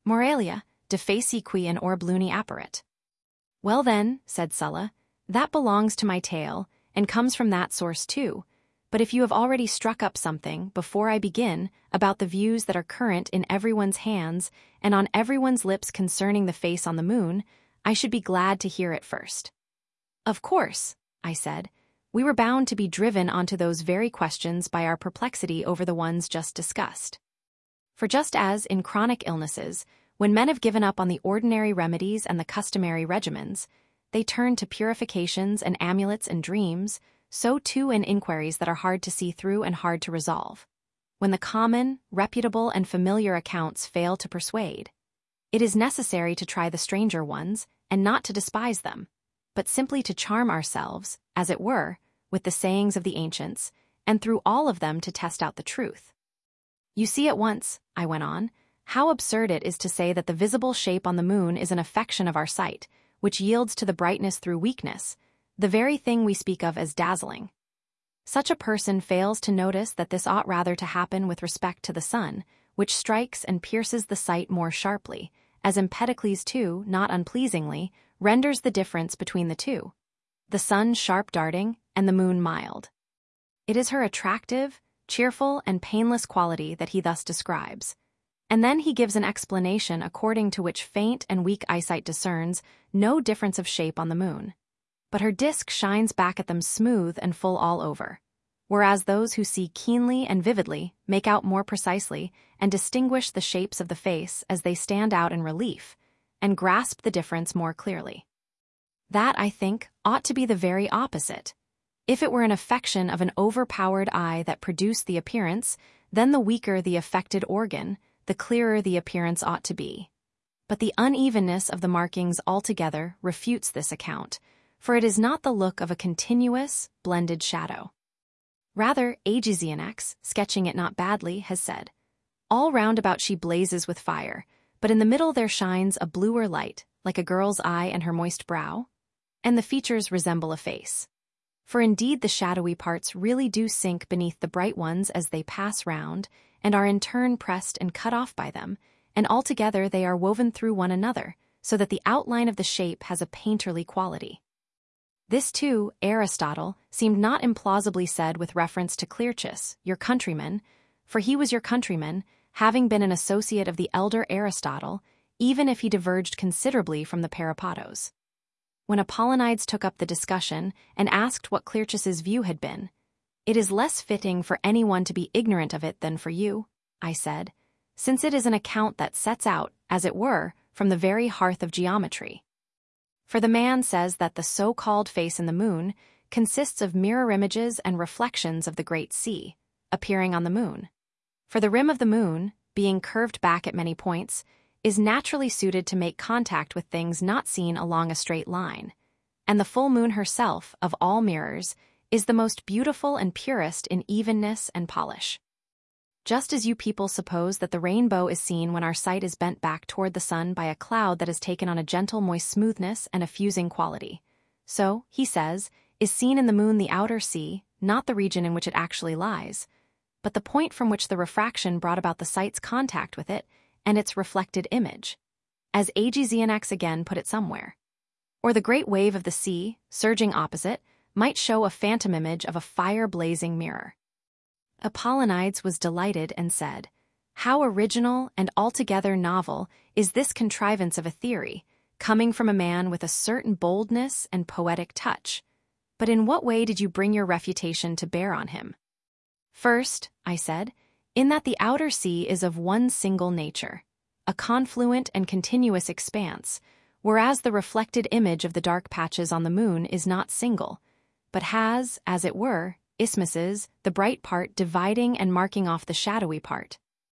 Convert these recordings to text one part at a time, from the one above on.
Moralia, de facie qui in orb luni apparet. Well then, said Sulla, that belongs to my tale, and comes from that source too. But if you have already struck up something, before I begin, about the views that are current in everyone's hands and on everyone's lips concerning the face on the moon, I should be glad to hear it first. Of course, I said, we were bound to be driven onto those very questions by our perplexity over the ones just discussed. For just as, in chronic illnesses, when men have given up on the ordinary remedies and the customary regimens, they turn to purifications and amulets and dreams, so too in inquiries that are hard to see through and hard to resolve. When the common, reputable, and familiar accounts fail to persuade, it is necessary to try the stranger ones, and not to despise them, but simply to charm ourselves, as it were, with the sayings of the ancients, and through all of them to test out the truth. You see at once, I went on, how absurd it is to say that the visible shape on the moon is an affection of our sight, which yields to the brightness through weakness, the very thing we speak of as dazzling. Such a person fails to notice that this ought rather to happen with respect to the sun, which strikes and pierces the sight more sharply, as Empedocles too, not unpleasingly, renders the difference between the two, the sun sharp darting and the moon mild. It is her attractive, cheerful, and painless quality that he thus describes. And then he gives an explanation according to which faint and weak eyesight discerns no difference of shape on the moon. But her disk shines back at them smooth and full all over, whereas those who see keenly and vividly make out more precisely and distinguish the shapes of the face as they stand out in relief, and grasp the difference more clearly. That, I think, ought to be the very opposite. If it were an affection of an overpowered eye that produced the appearance, then the weaker the affected organ, the clearer the appearance ought to be. But the unevenness of the markings altogether refutes this account, for it is not the look of a continuous, blended shadow. Rather, Aegisionax, sketching it not badly, has said, all round about she blazes with fire, but in the middle there shines a bluer light, like a girl's eye and her moist brow, and the features resemble a face. For indeed the shadowy parts really do sink beneath the bright ones as they pass round, and are in turn pressed and cut off by them, and altogether they are woven through one another, so that the outline of the shape has a painterly quality. This too, Aristotle, seemed not implausibly said with reference to Clearchus, your countryman, for he was your countryman, having been an associate of the elder Aristotle, even if he diverged considerably from the Peripatos. When Apollonides took up the discussion and asked what Clearchus's view had been, "It is less fitting for anyone to be ignorant of it than for you," I said, "since it is an account that sets out, as it were, from the very hearth of geometry. For the man says that the so-called face in the moon consists of mirror images and reflections of the great sea, appearing on the moon. For the rim of the moon, being curved back at many points, is naturally suited to make contact with things not seen along a straight line, and the full moon herself, of all mirrors, is the most beautiful and purest in evenness and polish. Just as you people suppose that the rainbow is seen when our sight is bent back toward the sun by a cloud that has taken on a gentle moist smoothness and a fusing quality, so, he says, is seen in the moon the outer sea, not the region in which it actually lies, but the point from which the refraction brought about the sight's contact with it and its reflected image, as Aegisionax again put it somewhere. Or the great wave of the sea, surging opposite, might show a phantom image of a fire-blazing mirror." Apollonides was delighted and said, "How original and altogether novel is this contrivance of a theory, coming from a man with a certain boldness and poetic touch. But in what way did you bring your refutation to bear on him?" "First," I said, "in that the outer sea is of one single nature, a confluent and continuous expanse, whereas the reflected image of the dark patches on the moon is not single, but has, as it were, isthmuses, the bright part dividing and marking off the shadowy part.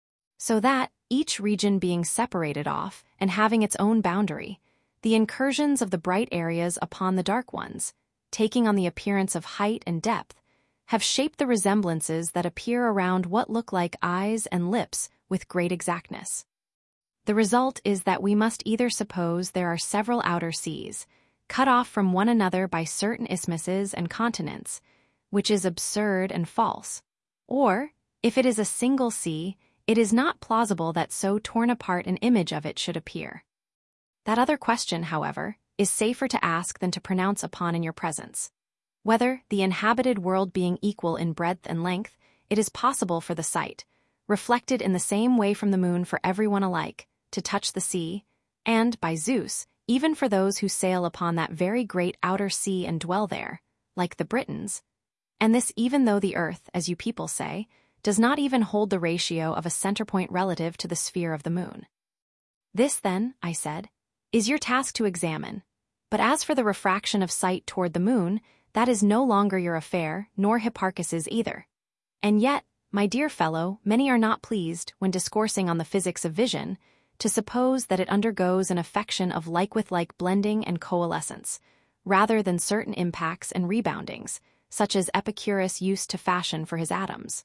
So that, each region being separated off and having its own boundary, the incursions of the bright areas upon the dark ones, taking on the appearance of height and depth, have shaped the resemblances that appear around what look like eyes and lips with great exactness. The result is that we must either suppose there are several outer seas, cut off from one another by certain isthmuses and continents, which is absurd and false, or, if it is a single sea, it is not plausible that so torn apart an image of it should appear. That other question, however, is safer to ask than to pronounce upon in your presence. Whether, the inhabited world being equal in breadth and length, it is possible for the sight, reflected in the same way from the moon for everyone alike, to touch the sea, and, by Zeus, even for those who sail upon that very great outer sea and dwell there, like the Britons. And this even though the earth, as you people say, does not even hold the ratio of a center point relative to the sphere of the moon. This, then, I said, is your task to examine. But as for the refraction of sight toward the moon, that is no longer your affair, nor Hipparchus's either. And yet, my dear fellow, many are not pleased, when discoursing on the physics of vision, to suppose that it undergoes an affection of like with like blending and coalescence, rather than certain impacts and reboundings, such as Epicurus used to fashion for his atoms.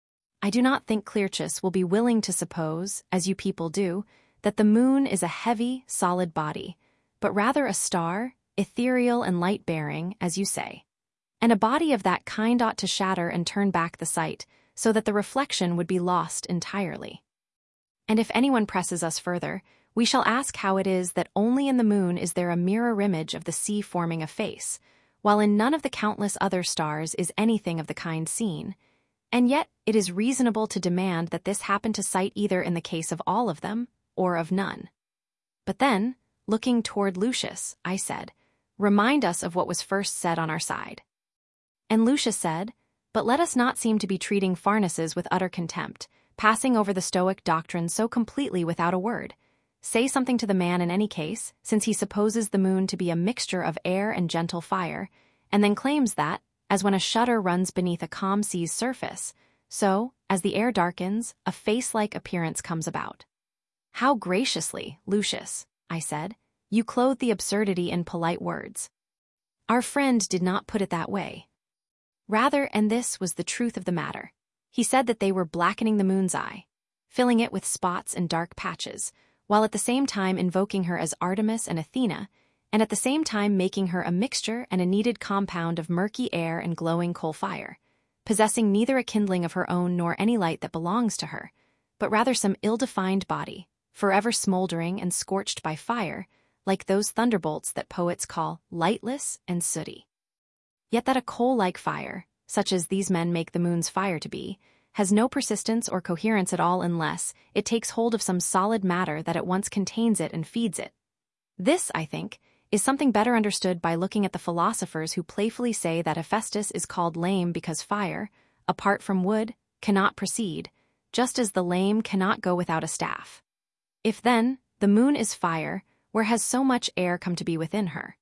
I do not think Clearchus will be willing to suppose, as you people do, that the moon is a heavy, solid body, but rather a star, ethereal and light-bearing, as you say. And a body of that kind ought to shatter and turn back the sight, so that the reflection would be lost entirely. And if anyone presses us further, we shall ask how it is that only in the moon is there a mirror image of the sea forming a face, while in none of the countless other stars is anything of the kind seen. And yet it is reasonable to demand that this happen to sight either in the case of all of them, or of none. But then, looking toward Lucius, I said, remind us of what was first said on our side. And Lucius said, but let us not seem to be treating Pharnaces with utter contempt, passing over the Stoic doctrine so completely without a word. Say something to the man in any case, since he supposes the moon to be a mixture of air and gentle fire, and then claims that, as when a shutter runs beneath a calm sea's surface, so, as the air darkens, a face-like appearance comes about. How graciously, Lucius, I said, you clothe the absurdity in polite words. Our friend did not put it that way. Rather, and this was the truth of the matter, he said that they were blackening the moon's eye, filling it with spots and dark patches, while at the same time invoking her as Artemis and Athena, and at the same time making her a mixture and a kneaded compound of murky air and glowing coal fire, possessing neither a kindling of her own nor any light that belongs to her, but rather some ill-defined body, forever smoldering and scorched by fire, like those thunderbolts that poets call lightless and sooty. Yet that a coal-like fire, such as these men make the moon's fire to be, has no persistence or coherence at all unless it takes hold of some solid matter that at once contains it and feeds it. This, I think, is something better understood by looking at the philosophers who playfully say that Hephaestus is called lame because fire, apart from wood, cannot proceed, just as the lame cannot go without a staff. If then, the moon is fire, where has so much air come to be within her?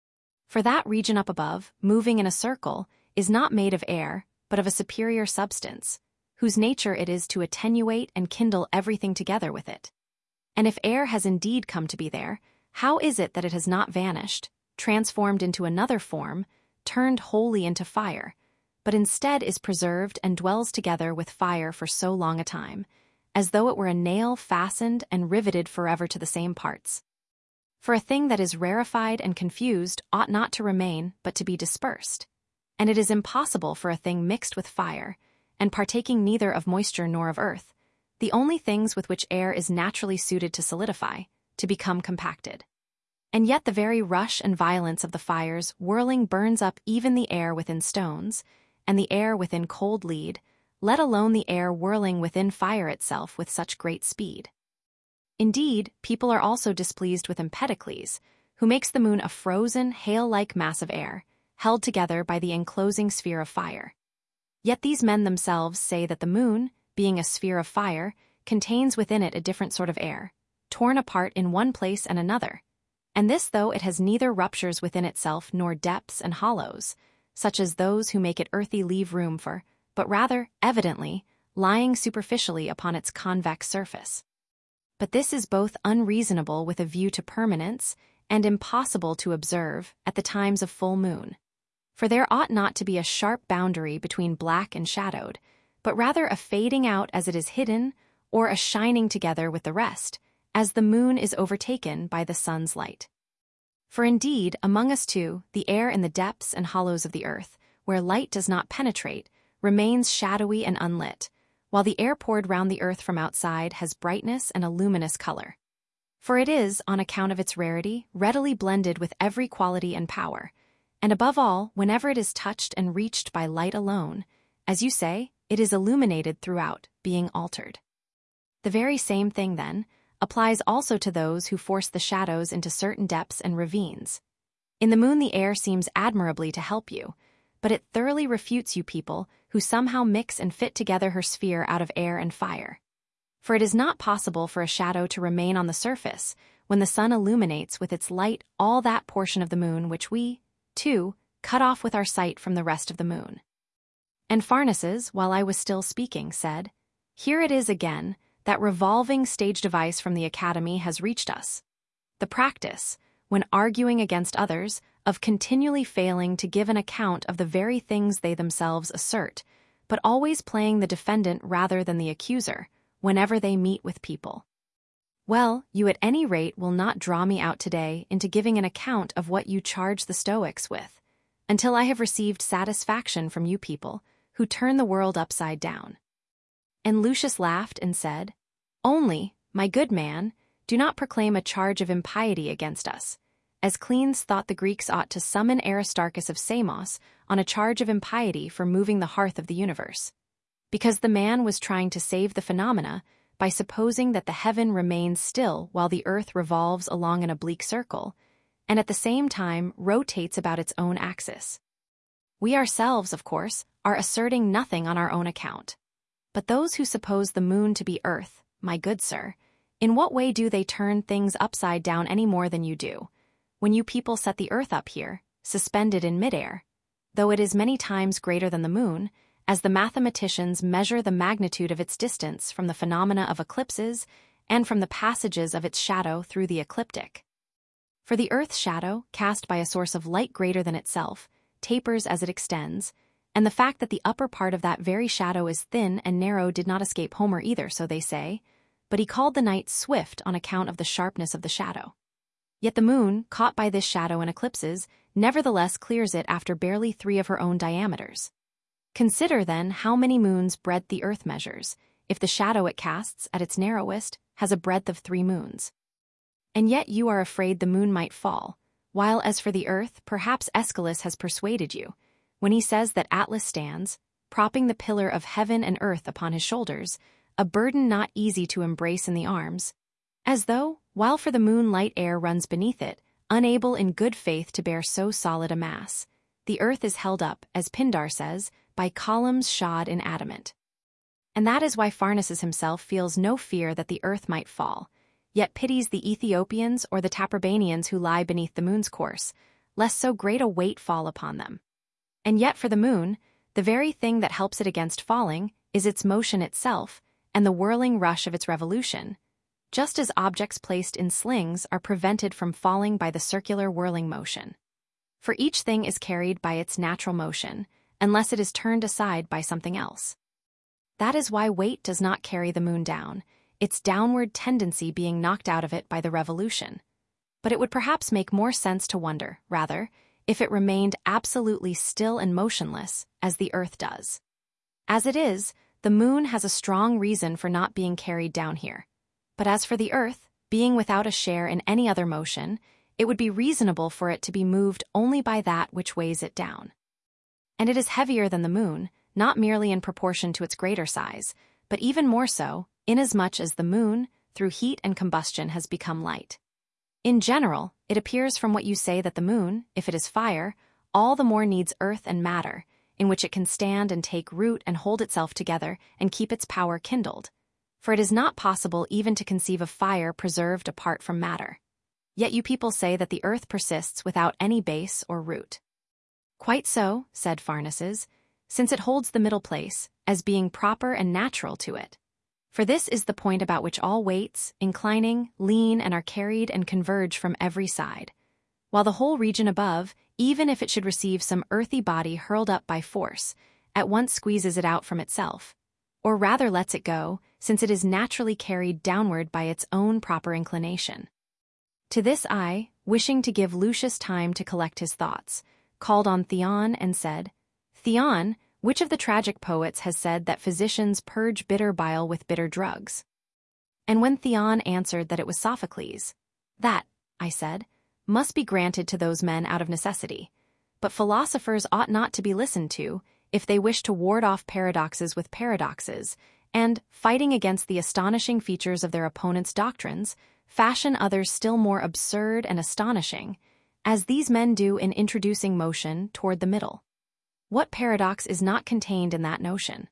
For that region up above, moving in a circle, is not made of air, but of a superior substance, whose nature it is to attenuate and kindle everything together with it. And if air has indeed come to be there, how is it that it has not vanished, transformed into another form, turned wholly into fire, but instead is preserved and dwells together with fire for so long a time, as though it were a nail fastened and riveted forever to the same parts? For a thing that is rarefied and confused ought not to remain, but to be dispersed. And it is impossible for a thing mixed with fire, and partaking neither of moisture nor of earth, the only things with which air is naturally suited to solidify, to become compacted. And yet the very rush and violence of the fires whirling burns up even the air within stones, and the air within cold lead, let alone the air whirling within fire itself with such great speed. Indeed, people are also displeased with Empedocles, who makes the moon a frozen, hail-like mass of air, held together by the enclosing sphere of fire. Yet these men themselves say that the moon, being a sphere of fire, contains within it a different sort of air, torn apart in one place and another, and this though it has neither ruptures within itself nor depths and hollows, such as those who make it earthy leave room for, but rather, evidently, lying superficially upon its convex surface. But this is both unreasonable with a view to permanence and impossible to observe at the times of full moon. For there ought not to be a sharp boundary between black and shadowed, but rather a fading out as it is hidden, or a shining together with the rest, as the moon is overtaken by the sun's light. For indeed, among us too, the air in the depths and hollows of the earth, where light does not penetrate, remains shadowy and unlit, while the air poured round the earth from outside has brightness and a luminous color. For it is, on account of its rarity, readily blended with every quality and power, and above all, whenever it is touched and reached by light alone, as you say, it is illuminated throughout, being altered. The very same thing, then, applies also to those who force the shadows into certain depths and ravines. In the moon the air seems admirably to help you, but it thoroughly refutes you people who somehow mix and fit together her sphere out of air and fire. For it is not possible for a shadow to remain on the surface when the sun illuminates with its light all that portion of the moon which we, too, cut off with our sight from the rest of the moon. And Pharnaces, while I was still speaking, said, "Here it is again, that revolving stage device from the Academy has reached us. The practice, when arguing against others, of continually failing to give an account of the very things they themselves assert, but always playing the defendant rather than the accuser, whenever they meet with people. Well, you at any rate will not draw me out today into giving an account of what you charge the Stoics with, until I have received satisfaction from you people, who turn the world upside down." And Lucius laughed and said, "Only, my good man, do not proclaim a charge of impiety against us, as Cleanthes thought the Greeks ought to summon Aristarchus of Samos on a charge of impiety for moving the hearth of the universe, because the man was trying to save the phenomena by supposing that the heaven remains still while the earth revolves along an oblique circle, and at the same time rotates about its own axis. We ourselves, of course, are asserting nothing on our own account. But those who suppose the moon to be earth, my good sir, in what way do they turn things upside down any more than you do, when you people set the earth up here, suspended in midair, though it is many times greater than the moon, as the mathematicians measure the magnitude of its distance from the phenomena of eclipses and from the passages of its shadow through the ecliptic? For the earth's shadow, cast by a source of light greater than itself, tapers as it extends, and the fact that the upper part of that very shadow is thin and narrow did not escape Homer either, so they say, but he called the night swift on account of the sharpness of the shadow. Yet the moon, caught by this shadow in eclipses, nevertheless clears it after barely 3 of her own diameters. Consider, then, how many moons' breadth the earth measures, if the shadow it casts, at its narrowest, has a breadth of 3 moons. And yet you are afraid the moon might fall, while as for the earth, perhaps Aeschylus has persuaded you, when he says that Atlas stands, propping the pillar of heaven and earth upon his shoulders, a burden not easy to embrace in the arms, as though, while for the moon light air runs beneath it, unable in good faith to bear so solid a mass, the earth is held up, as Pindar says, by columns shod in adamant. And that is why Pharnaces himself feels no fear that the earth might fall, yet pities the Ethiopians or the Taprobanians who lie beneath the moon's course, lest so great a weight fall upon them. And yet for the moon, the very thing that helps it against falling is its motion itself and the whirling rush of its revolution, just as objects placed in slings are prevented from falling by the circular whirling motion. For each thing is carried by its natural motion, unless it is turned aside by something else. That is why weight does not carry the moon down, its downward tendency being knocked out of it by the revolution. But it would perhaps make more sense to wonder, rather, if it remained absolutely still and motionless, as the earth does. As it is, the moon has a strong reason for not being carried down here. But as for the earth, being without a share in any other motion, it would be reasonable for it to be moved only by that which weighs it down. And it is heavier than the moon, not merely in proportion to its greater size, but even more so, inasmuch as the moon, through heat and combustion, has become light. In general, it appears from what you say that the moon, if it is fire, all the more needs earth and matter, in which it can stand and take root and hold itself together and keep its power kindled. For it is not possible even to conceive of fire preserved apart from matter. Yet you people say that the earth persists without any base or root. Quite so, said Pharnaces, since it holds the middle place, as being proper and natural to it. For this is the point about which all weights, inclining, lean, and are carried and converge from every side, while the whole region above, even if it should receive some earthy body hurled up by force, at once squeezes it out from itself, or rather lets it go, since it is naturally carried downward by its own proper inclination. To this I, wishing to give Lucius time to collect his thoughts, called on Theon and said, "Theon, Which of the tragic poets has said that physicians purge bitter bile with bitter drugs? And when Theon answered that it was Sophocles, that, I said, must be granted to those men out of necessity. But philosophers ought not to be listened to if they wish to ward off paradoxes with paradoxes, and, fighting against the astonishing features of their opponents' doctrines, fashion others still more absurd and astonishing, as these men do in introducing motion toward the middle. What paradox is not contained in that notion?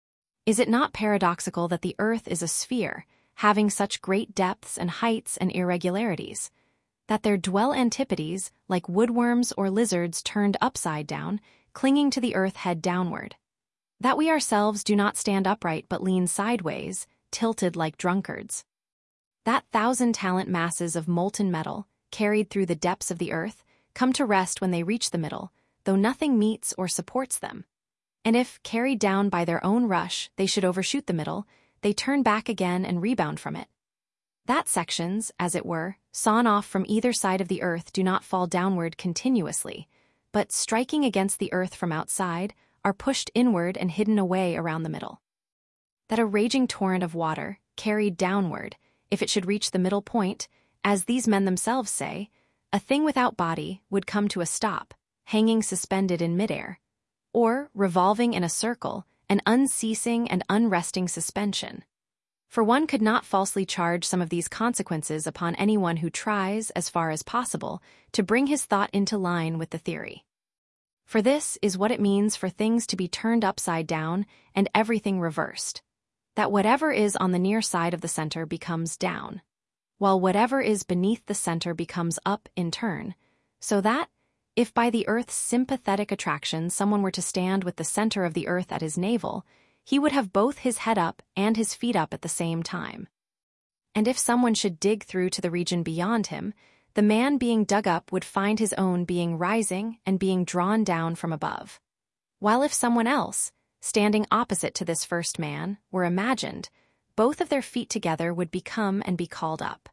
Is it not paradoxical that the earth is a sphere, having such great depths and heights and irregularities, that there dwell antipodes, like woodworms or lizards turned upside down, clinging to the earth head downward? That we ourselves do not stand upright but lean sideways, tilted like drunkards? That 1,000-talent masses of molten metal, carried through the depths of the earth, come to rest when they reach the middle, though nothing meets or supports them. And if, carried down by their own rush, they should overshoot the middle, they turn back again and rebound from it. That sections, as it were, sawn off from either side of the earth do not fall downward continuously, but, striking against the earth from outside, are pushed inward and hidden away around the middle. That a raging torrent of water, carried downward, if it should reach the middle point, as these men themselves say, a thing without body would come to a stop, hanging suspended in midair, or, revolving in a circle, an unceasing and unresting suspension. For one could not falsely charge some of these consequences upon anyone who tries, as far as possible, to bring his thought into line with the theory. For this is what it means for things to be turned upside down and everything reversed, that whatever is on the near side of the center becomes down, while whatever is beneath the center becomes up in turn, so that, if by the earth's sympathetic attraction someone were to stand with the center of the earth at his navel, he would have both his head up and his feet up at the same time. And if someone should dig through to the region beyond him, the man being dug up would find his own being rising and being drawn down from above. While if someone else, standing opposite to this first man, were imagined, both of their feet together would become and be called up.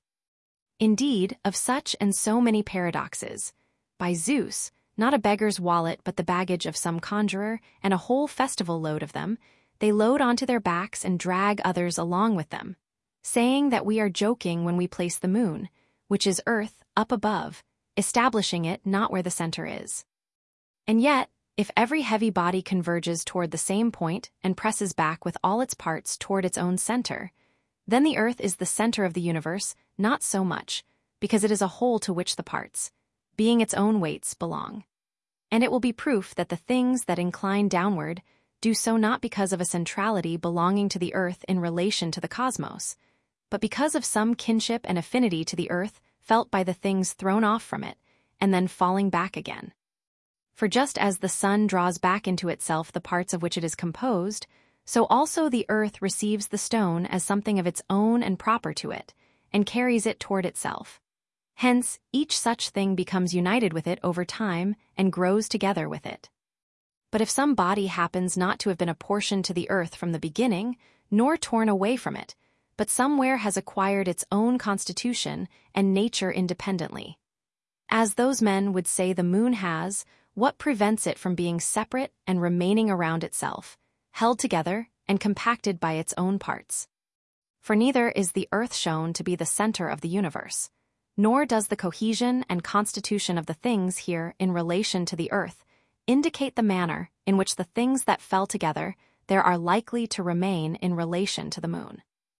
Indeed, of such and so many paradoxes, by Zeus, not a beggar's wallet but the baggage of some conjurer, and a whole festival load of them, they load onto their backs and drag others along with them, saying that we are joking when we place the moon, which is earth, up above, establishing it not where the center is. And yet, if every heavy body converges toward the same point and presses back with all its parts toward its own center, then the earth is the center of the universe, not so much, because it is a whole to which the parts, being its own weights, belong. And it will be proof that the things that incline downward do so not because of a centrality belonging to the earth in relation to the cosmos, but because of some kinship and affinity to the earth felt by the things thrown off from it, and then falling back again. For just as the sun draws back into itself the parts of which it is composed, so also the earth receives the stone as something of its own and proper to it, and carries it toward itself. Hence, each such thing becomes united with it over time and grows together with it. But if some body happens not to have been apportioned to the earth from the beginning, nor torn away from it, but somewhere has acquired its own constitution and nature independently, as those men would say the moon has, what prevents it from being separate and remaining around itself, held together and compacted by its own parts? For neither is the earth shown to be the center of the universe, nor does the cohesion and constitution of the things here in relation to the earth indicate the manner in which the things that fell together there are likely to remain in relation to the moon.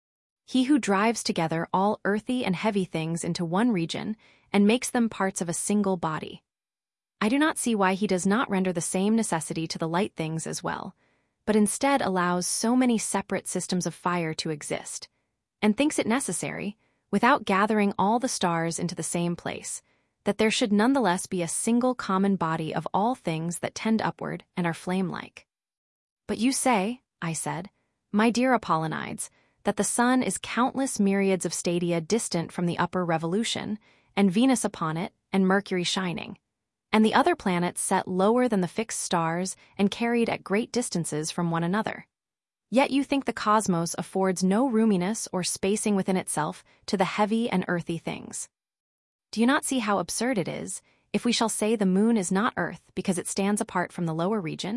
He who drives together all earthy and heavy things into one region and makes them parts of a single body. I do not see why he does not render the same necessity to the light things as well, but instead allows so many separate systems of fire to exist, and thinks it necessary, without gathering all the stars into the same place, that there should nonetheless be a single common body of all things that tend upward and are flame-like. But you say, I said, my dear Apollonides, that the sun is countless myriads of stadia distant from the upper revolution, and Venus upon it, and Mercury shining, and the other planets set lower than the fixed stars and carried at great distances from one another. Yet you think the cosmos affords no roominess or spacing within itself to the heavy and earthy things. Do you not see how absurd it is, if we shall say the moon is not earth because it stands apart from the lower region,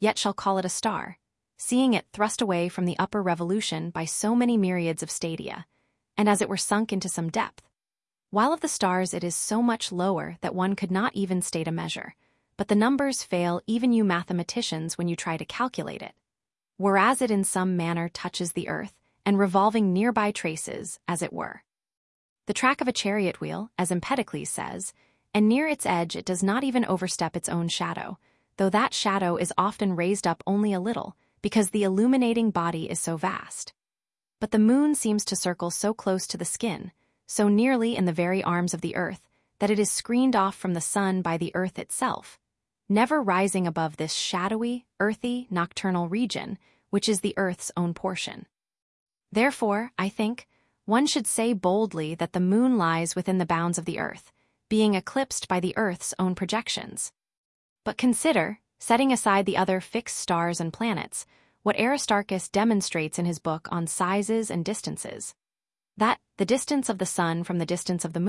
yet shall call it a star, seeing it thrust away from the upper revolution by so many myriads of stadia, and as it were sunk into some depth. While of the stars it is so much lower that one could not even state a measure, but the numbers fail even you mathematicians when you try to calculate it. Whereas it in some manner touches the earth, and revolving nearby traces, as it were, the track of a chariot wheel, as Empedocles says, and near its edge it does not even overstep its own shadow, though that shadow is often raised up only a little, because the illuminating body is so vast. But the moon seems to circle so close to the skin, so nearly in the very arms of the earth, that it is screened off from the sun by the earth itself, never rising above this shadowy, earthy, nocturnal region, which is the earth's own portion. Therefore, I think, one should say boldly that the moon lies within the bounds of the earth, being eclipsed by the earth's own projections. But consider, setting aside the other fixed stars and planets, what Aristarchus demonstrates in his book on sizes and distances. That the distance of the sun from the distance of the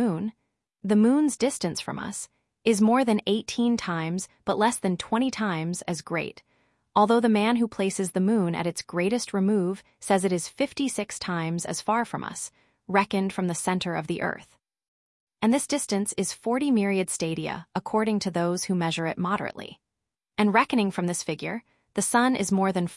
moon's distance from us, is more than 18 times but less than 20 times as great, although the man who places the moon at its greatest remove says it is 56 times as far from us, reckoned from the center of the earth. And this distance is 40 myriad stadia, according to those who measure it moderately. And reckoning from this figure, the sun is more than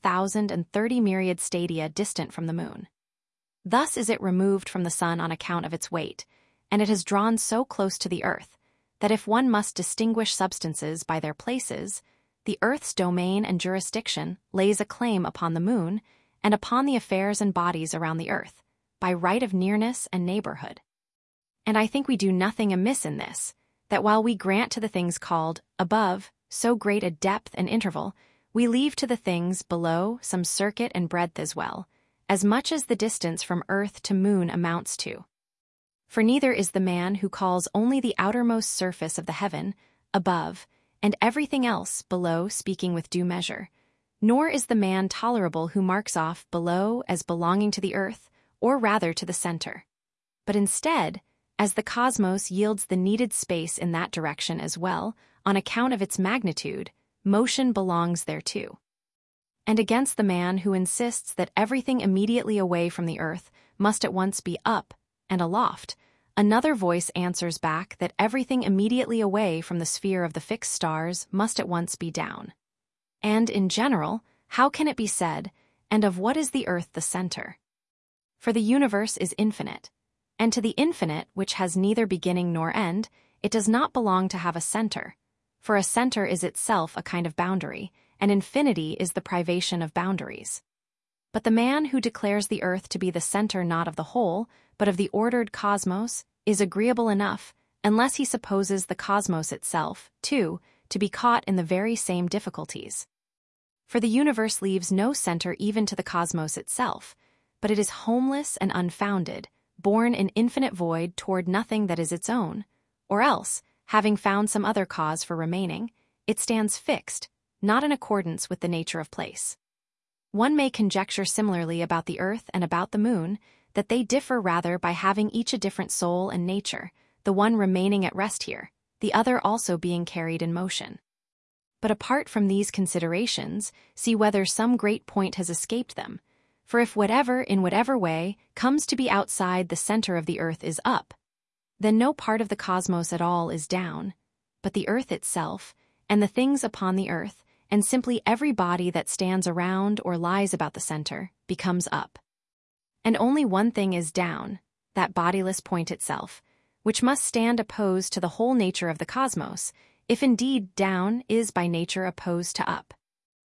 4,030 myriad stadia distant from the moon. Thus is it removed from the sun on account of its weight, and it has drawn so close to the earth, that if one must distinguish substances by their places, the earth's domain and jurisdiction lays a claim upon the moon and upon the affairs and bodies around the earth, by right of nearness and neighborhood. And I think we do nothing amiss in this, that while we grant to the things called above so great a depth and interval, we leave to the things below some circuit and breadth as well, as much as the distance from earth to moon amounts to. For neither is the man who calls only the outermost surface of the heaven above, and everything else below speaking with due measure, nor is the man tolerable who marks off below as belonging to the earth, or rather to the center. But instead, as the cosmos yields the needed space in that direction as well, on account of its magnitude, motion belongs thereto. And against the man who insists that everything immediately away from the earth must at once be up and aloft, another voice answers back that everything immediately away from the sphere of the fixed stars must at once be down. And, in general, how can it be said, and of what is the earth the center? For the universe is infinite, and to the infinite, which has neither beginning nor end, it does not belong to have a center, for a center is itself a kind of boundary, and infinity is the privation of boundaries. But the man who declares the earth to be the center not of the whole, but of the ordered cosmos, is agreeable enough, unless he supposes the cosmos itself, too, to be caught in the very same difficulties. For the universe leaves no center even to the cosmos itself, but it is homeless and unfounded, born in infinite void toward nothing that is its own, or else, having found some other cause for remaining, it stands fixed, not in accordance with the nature of place. One may conjecture similarly about the earth and about the moon, that they differ rather by having each a different soul and nature, the one remaining at rest here, the other also being carried in motion. But apart from these considerations, see whether some great point has escaped them, for if whatever, in whatever way, comes to be outside the center of the earth is up, then no part of the cosmos at all is down, but the earth itself, and the things upon the earth, and simply every body that stands around or lies about the center, becomes up. And only one thing is down, that bodiless point itself, which must stand opposed to the whole nature of the cosmos, if indeed down is by nature opposed to up.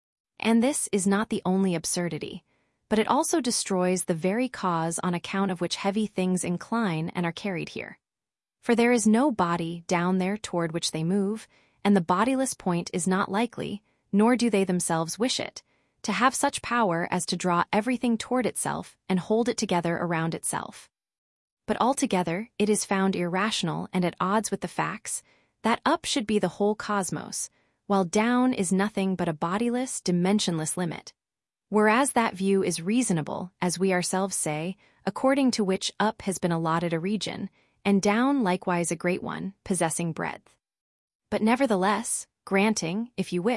And this is not the only absurdity, but it also destroys the very cause on account of which heavy things incline and are carried here. For there is no body down there toward which they move, and the bodiless point is not likely, nor do they themselves wish it, to have such power as to draw everything toward itself and hold it together around itself. But altogether it is found irrational and at odds with the facts that up should be the whole cosmos, while down is nothing but a bodiless, dimensionless limit. Whereas that view is reasonable, as we ourselves say, according to which up has been allotted a region, and down likewise a great one, possessing breadth. But nevertheless, granting, if you wish,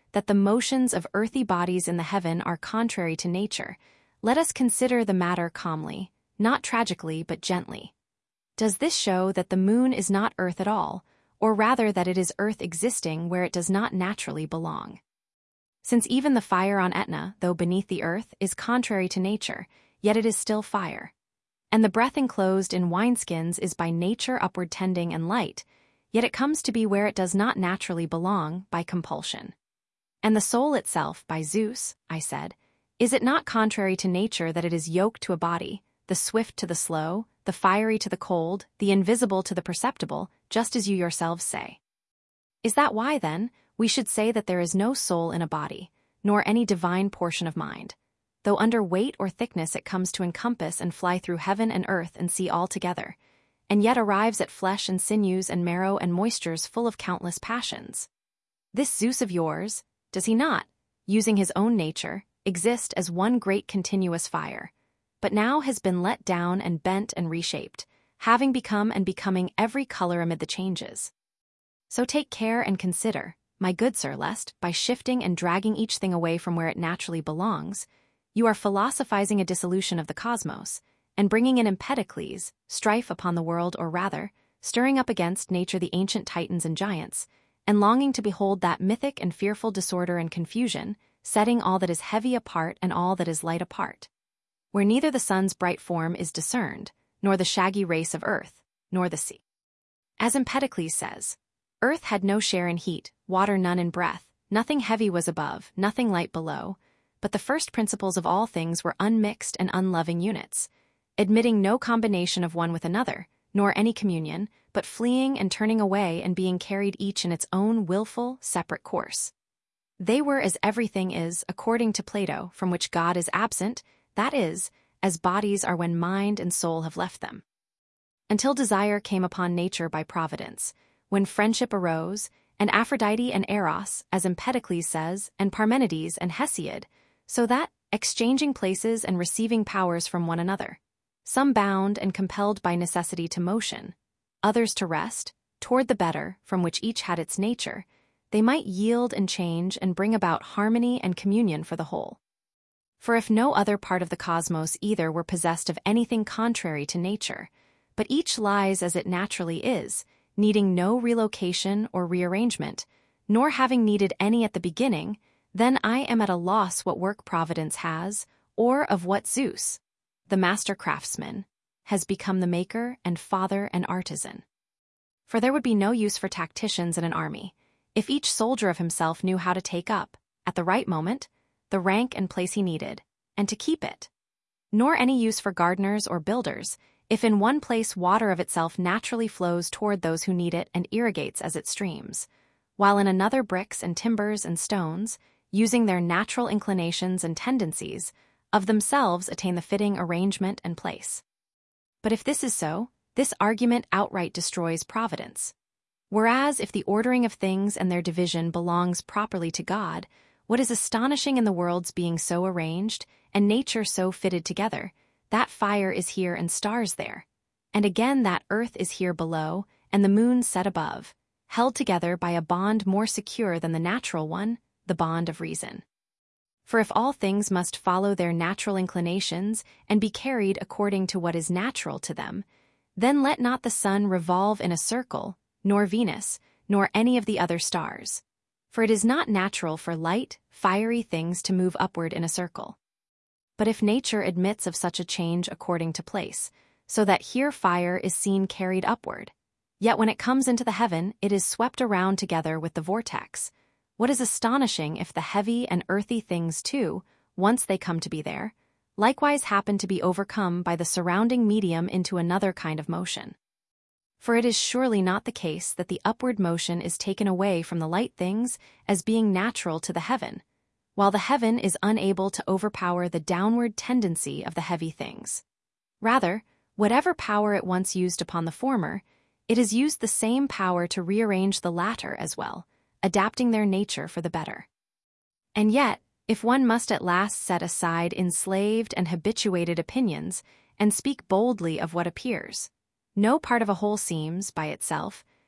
that the motions of earthy bodies in the heaven are contrary to nature, let us consider the matter calmly, not tragically but gently. Does this show that the moon is not earth at all, or rather that it is earth existing where it does not naturally belong? Since even the fire on Etna, though beneath the earth, is contrary to nature, yet it is still fire. And the breath enclosed in wineskins is by nature upward tending and light, yet it comes to be where it does not naturally belong by compulsion. And the soul itself, by Zeus, I said, is it not contrary to nature that it is yoked to a body, the swift to the slow, the fiery to the cold, the invisible to the perceptible, just as you yourselves say? Is that why, then, we should say that there is no soul in a body, nor any divine portion of mind, though under weight or thickness it comes to encompass and fly through heaven and earth and sea all together, and yet arrives at flesh and sinews and marrow and moistures full of countless passions? This Zeus of yours, does he not, using his own nature, exist as one great continuous fire, but now has been let down and bent and reshaped, having become and becoming every color amid the changes? So take care and consider, my good sir, lest, by shifting and dragging each thing away from where it naturally belongs, you are philosophizing a dissolution of the cosmos, and bringing in Empedocles, strife upon the world, or rather, stirring up against nature the ancient Titans and giants, and longing to behold that mythic and fearful disorder and confusion, setting all that is heavy apart and all that is light apart, where neither the sun's bright form is discerned, nor the shaggy race of earth, nor the sea. As Empedocles says, earth had no share in heat, water none in breath, nothing heavy was above, nothing light below, but the first principles of all things were unmixed and unloving units, admitting no combination of one with another, nor any communion, but fleeing and turning away and being carried each in its own willful, separate course. They were as everything is, according to Plato, from which God is absent, that is, as bodies are when mind and soul have left them. Until desire came upon nature by providence, when friendship arose, and Aphrodite and Eros, as Empedocles says, and Parmenides and Hesiod, so that, exchanging places and receiving powers from one another, some bound and compelled by necessity to motion, others to rest, toward the better, from which each had its nature, they might yield and change and bring about harmony and communion for the whole. For if no other part of the cosmos either were possessed of anything contrary to nature, but each lies as it naturally is, needing no relocation or rearrangement, nor having needed any at the beginning, then I am at a loss what work Providence has, or of what Zeus, the master craftsman, has become the maker and father and artisan. For there would be no use for tacticians in an army, if each soldier of himself knew how to take up, at the right moment, the rank and place he needed, and to keep it. Nor any use for gardeners or builders, if in one place water of itself naturally flows toward those who need it and irrigates as it streams, while in another bricks and timbers and stones, using their natural inclinations and tendencies, of themselves attain the fitting arrangement and place. But if this is so, this argument outright destroys providence. Whereas if the ordering of things and their division belongs properly to God, what is astonishing in the world's being so arranged, and nature so fitted together, that fire is here and stars there, and again that earth is here below, and the moon set above, held together by a bond more secure than the natural one, the bond of reason. For if all things must follow their natural inclinations and be carried according to what is natural to them, then let not the sun revolve in a circle, nor Venus, nor any of the other stars. For it is not natural for light, fiery things to move upward in a circle. But if nature admits of such a change according to place, so that here fire is seen carried upward, yet when it comes into the heaven it is swept around together with the vortex, what is astonishing if the heavy and earthy things too, once they come to be there, likewise happen to be overcome by the surrounding medium into another kind of motion? For it is surely not the case that the upward motion is taken away from the light things as being natural to the heaven, while the heaven is unable to overpower the downward tendency of the heavy things. Rather, whatever power it once used upon the former, it has used the same power to rearrange the latter as well, adapting their nature for the better. And yet, if one must at last set aside enslaved and habituated opinions and speak boldly of what appears, no part of a whole seems, by itself,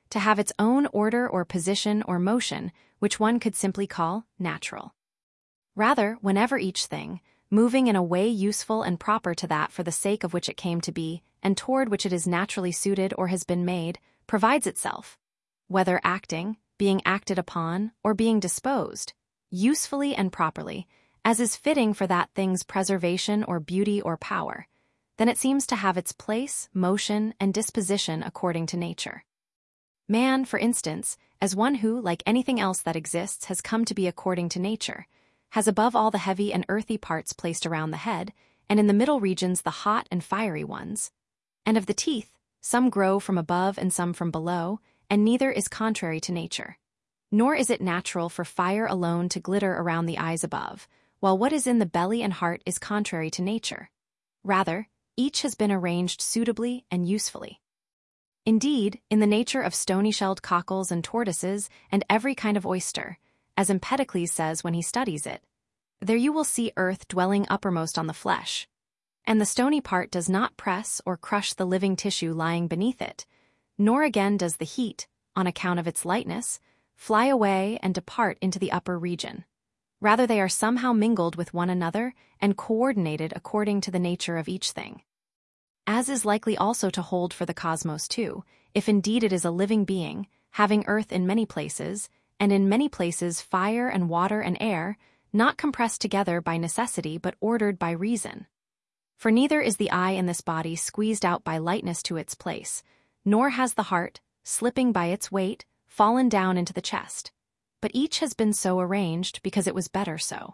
to have its own order or position or motion, which one could simply call natural. Rather, whenever each thing, moving in a way useful and proper to that for the sake of which it came to be, and toward which it is naturally suited or has been made, provides itself, whether acting, being acted upon, or being disposed, usefully and properly, as is fitting for that thing's preservation or beauty or power, then it seems to have its place, motion, and disposition according to nature. Man, for instance, as one who, like anything else that exists, has come to be according to nature, has above all the heavy and earthy parts placed around the head, and in the middle regions the hot and fiery ones. And of the teeth, some grow from above and some from below, and neither is contrary to nature. Nor is it natural for fire alone to glitter around the eyes above, while what is in the belly and heart is contrary to nature. Rather, each has been arranged suitably and usefully. Indeed, in the nature of stony-shelled cockles and tortoises and every kind of oyster, as Empedocles says when he studies it, there you will see earth dwelling uppermost on the flesh, and the stony part does not press or crush the living tissue lying beneath it, nor again does the heat, on account of its lightness, fly away and depart into the upper region. Rather, they are somehow mingled with one another and coordinated according to the nature of each thing. As is likely also to hold for the cosmos too, if indeed it is a living being, having earth in many places, and in many places fire and water and air, not compressed together by necessity but ordered by reason. For neither is the eye in this body squeezed out by lightness to its place, nor has the heart, slipping by its weight, fallen down into the chest. But each has been so arranged because it was better so.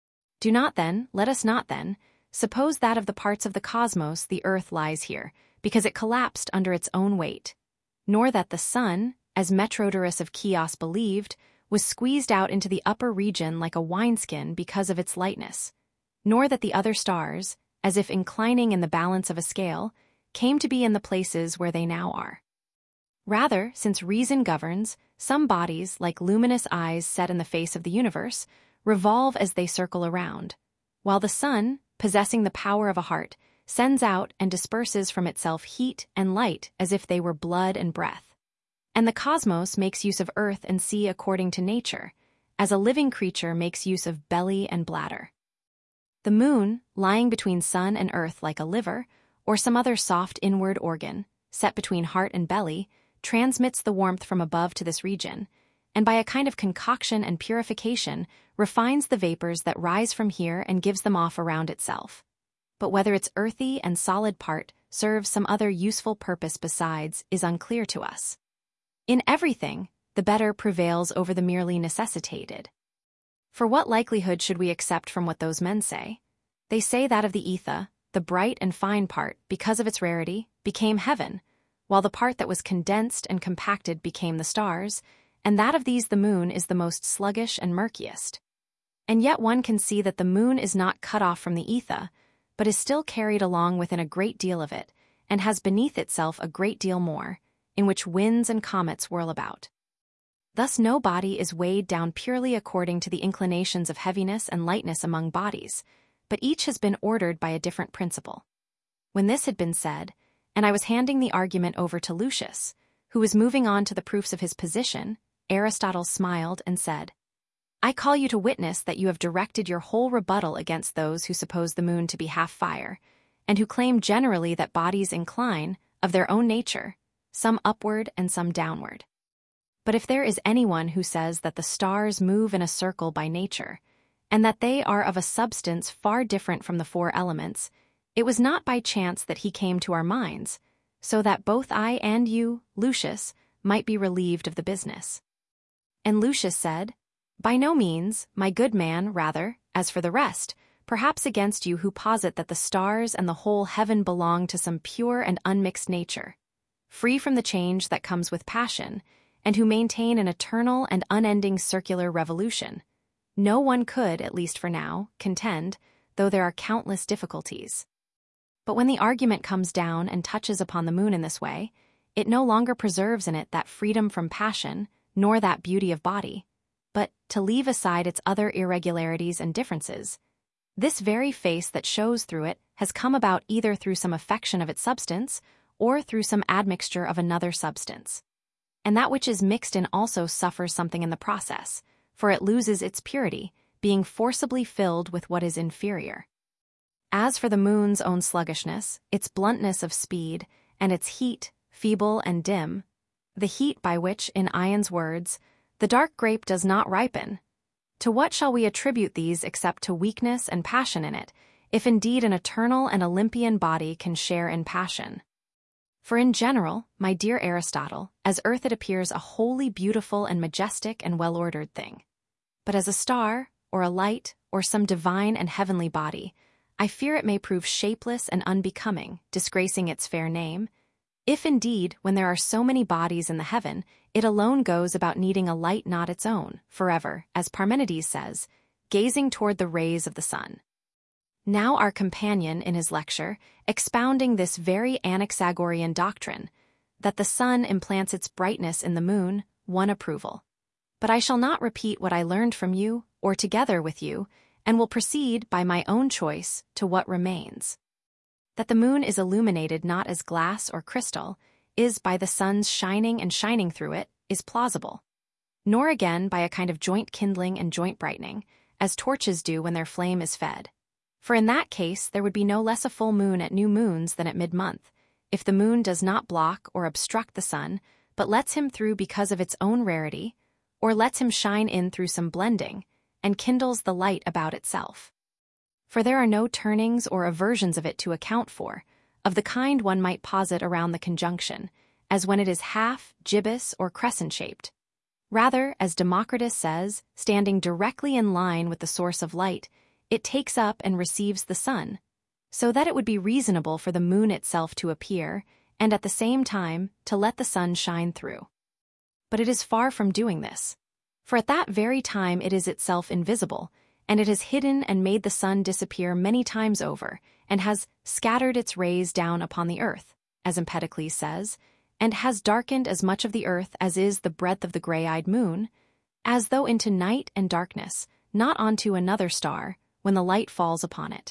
Let us not then, suppose that of the parts of the cosmos the earth lies here, because it collapsed under its own weight, nor that the sun, as Metrodorus of Chios believed, was squeezed out into the upper region like a wineskin because of its lightness, nor that the other stars, as if inclining in the balance of a scale, came to be in the places where they now are. Rather, since reason governs, some bodies, like luminous eyes set in the face of the universe, revolve as they circle around, while the sun, possessing the power of a heart, sends out and disperses from itself heat and light as if they were blood and breath. And the cosmos makes use of earth and sea according to nature, as a living creature makes use of belly and bladder. The moon, lying between sun and earth like a liver, or some other soft inward organ, set between heart and belly, transmits the warmth from above to this region, and by a kind of concoction and purification refines the vapors that rise from here and gives them off around itself. But whether its earthy and solid part serves some other useful purpose besides is unclear to us. In everything, the better prevails over the merely necessitated. For what likelihood should we accept from what those men say? They say that of the ether, the bright and fine part, because of its rarity, became heaven, while the part that was condensed and compacted became the stars, and that of these the moon is the most sluggish and murkiest. And yet one can see that the moon is not cut off from the ether, but is still carried along within a great deal of it, and has beneath itself a great deal more, in which winds and comets whirl about. Thus no body is weighed down purely according to the inclinations of heaviness and lightness among bodies, but each has been ordered by a different principle. When this had been said, and I was handing the argument over to Lucius, who was moving on to the proofs of his position, Aristotle smiled and said, "I call you to witness that you have directed your whole rebuttal against those who suppose the moon to be half fire, and who claim generally that bodies incline, of their own nature, some upward and some downward. But if there is anyone who says that the stars move in a circle by nature, and that they are of a substance far different from the four elements, it was not by chance that he came to our minds, so that both I and you, Lucius, might be relieved of the business." And Lucius said, "By no means, my good man, rather, as for the rest, perhaps against you who posit that the stars and the whole heaven belong to some pure and unmixed nature, free from the change that comes with passion, and who maintain an eternal and unending circular revolution. No one could, at least for now, contend, though there are countless difficulties. But when the argument comes down and touches upon the moon in this way, it no longer preserves in it that freedom from passion, nor that beauty of body, but, to leave aside its other irregularities and differences, this very face that shows through it has come about either through some affection of its substance, or through some admixture of another substance. and that which is mixed in also suffers something in the process, for it loses its purity, being forcibly filled with what is inferior. As for the moon's own sluggishness, its bluntness of speed, and its heat, feeble and dim, the heat by which, in Ion's words, the dark grape does not ripen, to what shall we attribute these except to weakness and passion in it, if indeed an eternal and Olympian body can share in passion? For in general, my dear Aristotle, as earth it appears a wholly beautiful and majestic and well-ordered thing. But as a star, or a light, or some divine and heavenly body, I fear it may prove shapeless and unbecoming, disgracing its fair name, if indeed, when there are so many bodies in the heaven, it alone goes about needing a light not its own, forever, as Parmenides says, gazing toward the rays of the sun. Now our companion, in his lecture, expounding this very Anaxagorean doctrine, that the sun implants its brightness in the moon, won approval. But I shall not repeat what I learned from you, or together with you, and will proceed, by my own choice, to what remains. That the moon is illuminated not as glass or crystal, is by the sun's shining and shining through it, is plausible. Nor again by a kind of joint kindling and joint brightening, as torches do when their flame is fed. For in that case there would be no less a full moon at new moons than at mid-month, if the moon does not block or obstruct the sun, but lets him through because of its own rarity, or lets him shine in through some blending, and kindles the light about itself. For there are no turnings or aversions of it to account for, of the kind one might posit around the conjunction, as when it is half, gibbous, or crescent-shaped. Rather, as Democritus says, standing directly in line with the source of light, it takes up and receives the sun, so that it would be reasonable for the moon itself to appear, and at the same time to let the sun shine through. But it is far from doing this, for at that very time it is itself invisible, and it has hidden and made the sun disappear many times over, and has scattered its rays down upon the earth, as Empedocles says, and has darkened as much of the earth as is the breadth of the gray-eyed moon, as though into night and darkness, not onto another star, when the light falls upon it.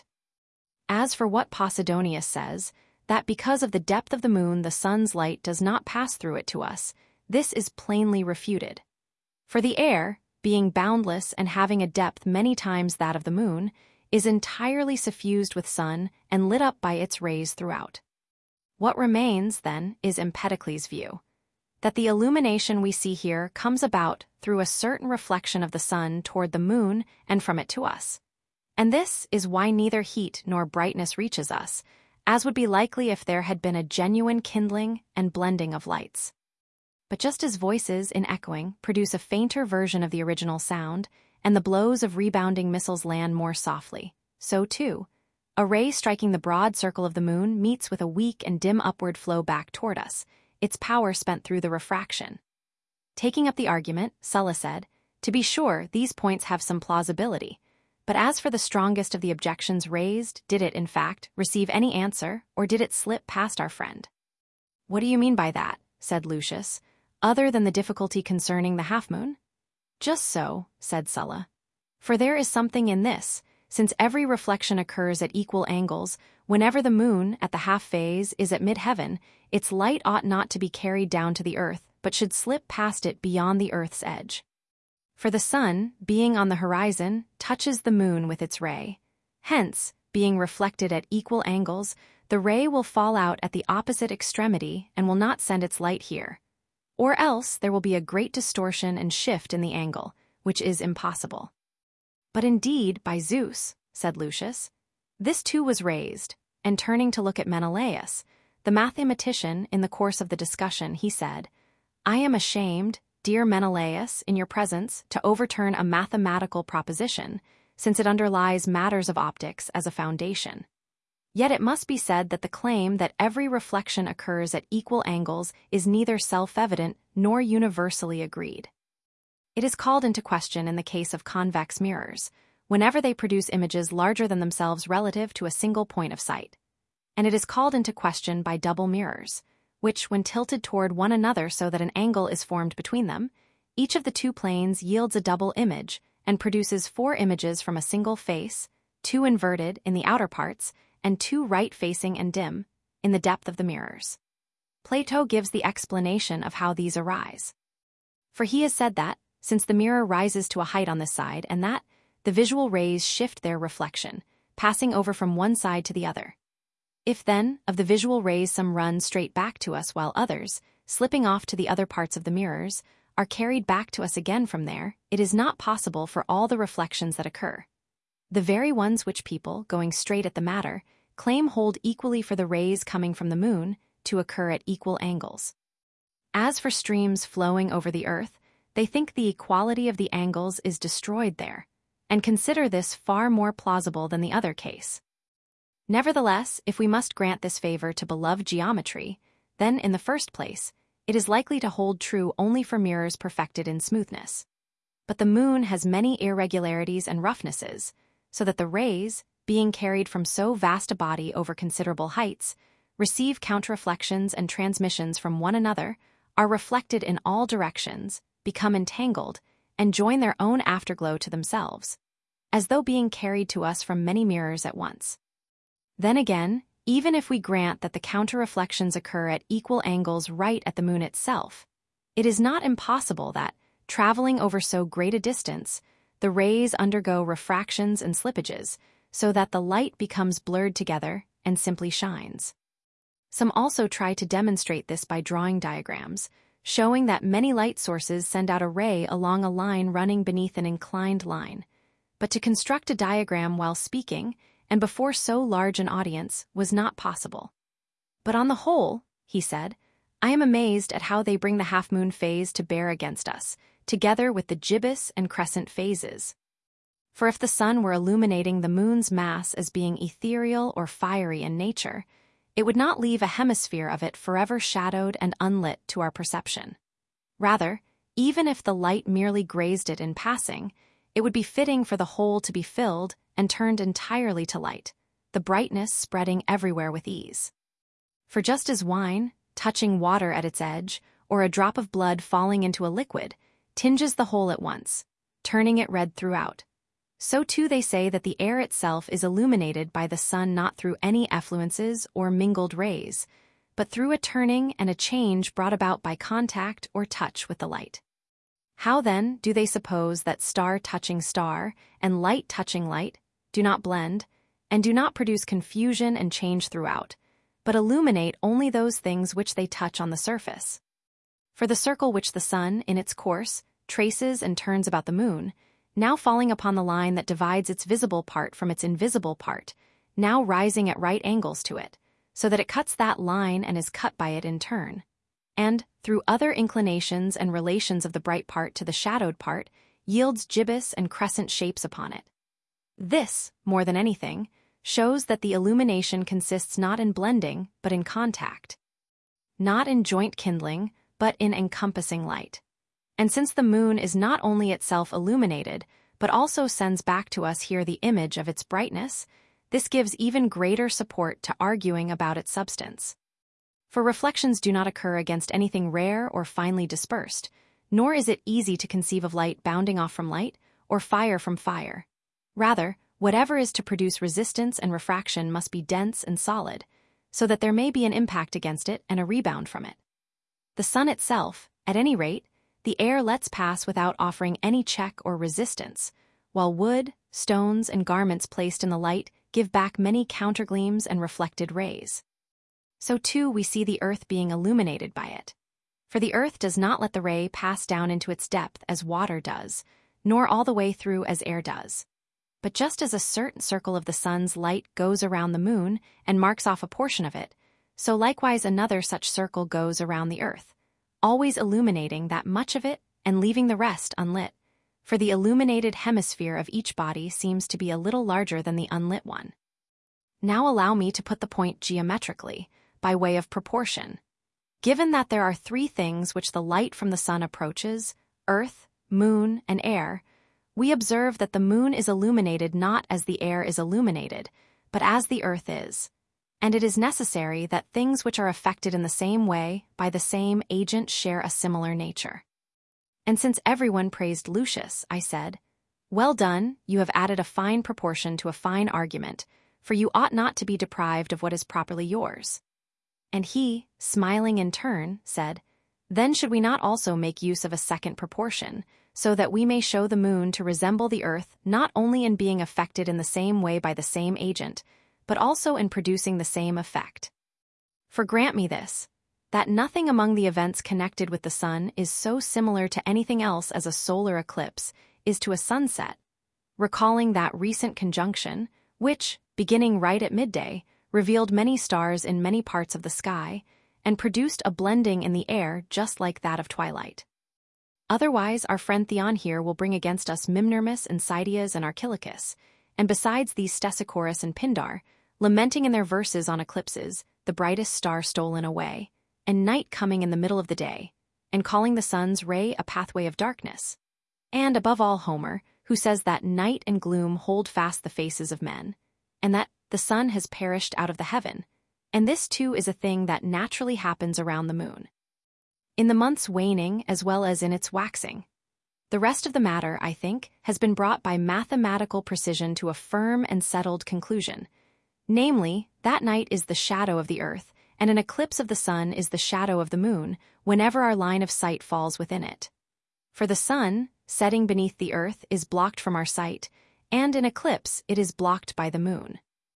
As for what Posidonius says, that because of the depth of the moon the sun's light does not pass through it to us, this is plainly refuted. For the air, being boundless and having a depth many times that of the moon, is entirely suffused with sun and lit up by its rays throughout. What remains, then, is Empedocles' view, that the illumination we see here comes about through a certain reflection of the sun toward the moon and from it to us. And this is why neither heat nor brightness reaches us, as would be likely if there had been a genuine kindling and blending of lights. But just as voices, in echoing, produce a fainter version of the original sound, and the blows of rebounding missiles land more softly, so too, a ray striking the broad circle of the moon meets with a weak and dim upward flow back toward us, its power spent through the refraction. Taking up the argument, Sulla said, "To be sure, these points have some plausibility, but as for the strongest of the objections raised, did it, in fact, receive any answer, or did it slip past our friend?" "What do you mean by that?" said Lucius. "Other than the difficulty concerning the half-moon?" "Just so," said Sulla. "For there is something in this, since every reflection occurs at equal angles, whenever the moon, at the half-phase, is at mid-heaven, its light ought not to be carried down to the earth, but should slip past it beyond the earth's edge. For the sun, being on the horizon, touches the moon with its ray. Hence, being reflected at equal angles, the ray will fall out at the opposite extremity and will not send its light here. Or else there will be a great distortion and shift in the angle, which is impossible." "But indeed, by Zeus," said Lucius. This too was raised, and turning to look at Menelaus, the mathematician, in the course of the discussion, he said, "I am ashamed, dear Menelaus, in your presence, to overturn a mathematical proposition, since it underlies matters of optics as a foundation. Yet it must be said that the claim that every reflection occurs at equal angles is neither self-evident nor universally agreed. It is called into question in the case of convex mirrors, whenever they produce images larger than themselves relative to a single point of sight. And it is called into question by double mirrors, which, when tilted toward one another so that an angle is formed between them, each of the two planes yields a double image and produces 4 images from a single face, 2 inverted in the outer parts, and 2 right-facing and dim, in the depth of the mirrors. Plato gives the explanation of how these arise. For he has said that, since the mirror rises to a height on this side, and that, the visual rays shift their reflection, passing over from one side to the other. If then, of the visual rays some run straight back to us while others, slipping off to the other parts of the mirrors, are carried back to us again from there, it is not possible for all the reflections that occur. The very ones which people, going straight at the matter, claim hold equally for the rays coming from the moon, to occur at equal angles. As for streams flowing over the earth, they think the equality of the angles is destroyed there, and consider this far more plausible than the other case. Nevertheless, if we must grant this favor to beloved geometry, then, in the first place, it is likely to hold true only for mirrors perfected in smoothness. But the moon has many irregularities and roughnesses, so that the rays, being carried from so vast a body over considerable heights, receive counterreflections and transmissions from one another, are reflected in all directions, become entangled, and join their own afterglow to themselves, as though being carried to us from many mirrors at once. Then again, even if we grant that the counterreflections occur at equal angles right at the moon itself, it is not impossible that, traveling over so great a distance, the rays undergo refractions and slippages, so that the light becomes blurred together and simply shines. Some also try to demonstrate this by drawing diagrams, showing that many light sources send out a ray along a line running beneath an inclined line. But to construct a diagram while speaking, and before so large an audience, was not possible. But on the whole, he said, I am amazed at how they bring the half-moon phase to bear against us, together with the gibbous and crescent phases. For if the sun were illuminating the moon's mass as being ethereal or fiery in nature, it would not leave a hemisphere of it forever shadowed and unlit to our perception. Rather, even if the light merely grazed it in passing, it would be fitting for the whole to be filled and turned entirely to light, the brightness spreading everywhere with ease. For just as wine, touching water at its edge, or a drop of blood falling into a liquid, tinges the whole at once, turning it red throughout, so too they say that the air itself is illuminated by the sun not through any effluences or mingled rays, but through a turning and a change brought about by contact or touch with the light. How then do they suppose that star touching star and light touching light do not blend, and do not produce confusion and change throughout, but illuminate only those things which they touch on the surface? For the circle which the sun, in its course, traces and turns about the moon, now falling upon the line that divides its visible part from its invisible part, now rising at right angles to it, so that it cuts that line and is cut by it in turn, and, through other inclinations and relations of the bright part to the shadowed part, yields gibbous and crescent shapes upon it. This, more than anything, shows that the illumination consists not in blending, but in contact. Not in joint kindling, but in encompassing light. And since the moon is not only itself illuminated, but also sends back to us here the image of its brightness, this gives even greater support to arguing about its substance. For reflections do not occur against anything rare or finely dispersed, nor is it easy to conceive of light bounding off from light, or fire from fire. Rather, whatever is to produce resistance and refraction must be dense and solid, so that there may be an impact against it and a rebound from it. The sun itself, at any rate, the air lets pass without offering any check or resistance, while wood, stones, and garments placed in the light give back many countergleams and reflected rays. So too we see the earth being illuminated by it. For the earth does not let the ray pass down into its depth as water does, nor all the way through as air does. But just as a certain circle of the sun's light goes around the moon and marks off a portion of it, so likewise another such circle goes around the earth, always illuminating that much of it and leaving the rest unlit, for the illuminated hemisphere of each body seems to be a little larger than the unlit one. Now allow me to put the point geometrically, by way of proportion. Given that there are three things which the light from the sun approaches, earth, moon, and air, we observe that the moon is illuminated not as the air is illuminated, but as the earth is. And it is necessary that things which are affected in the same way by the same agent share a similar nature. And since everyone praised Lucius, I said, well done, you have added a fine proportion to a fine argument, for you ought not to be deprived of what is properly yours. And he, smiling in turn, said, "Then should we not also make use of a second proportion, so that we may show the moon to resemble the earth not only in being affected in the same way by the same agent, but also in producing the same effect? For grant me this, that nothing among the events connected with the sun is so similar to anything else as a solar eclipse is to a sunset, recalling that recent conjunction, which, beginning right at midday, revealed many stars in many parts of the sky, and produced a blending in the air just like that of twilight. Otherwise, our friend Theon here will bring against us Mimnermus and Cydias and Archilochus, and besides these Stesichorus and Pindar, lamenting in their verses on eclipses, the brightest star stolen away, and night coming in the middle of the day, and calling the sun's ray a pathway of darkness. And above all Homer, who says that night and gloom hold fast the faces of men, and that the sun has perished out of the heaven, and this too is a thing that naturally happens around the moon, in the month's waning as well as in its waxing. The rest of the matter, I think, has been brought by mathematical precision to a firm and settled conclusion, namely, that night is the shadow of the earth, and an eclipse of the sun is the shadow of the moon whenever our line of sight falls within it. For the sun, setting beneath the earth, is blocked from our sight, and in eclipse it is blocked by the moon.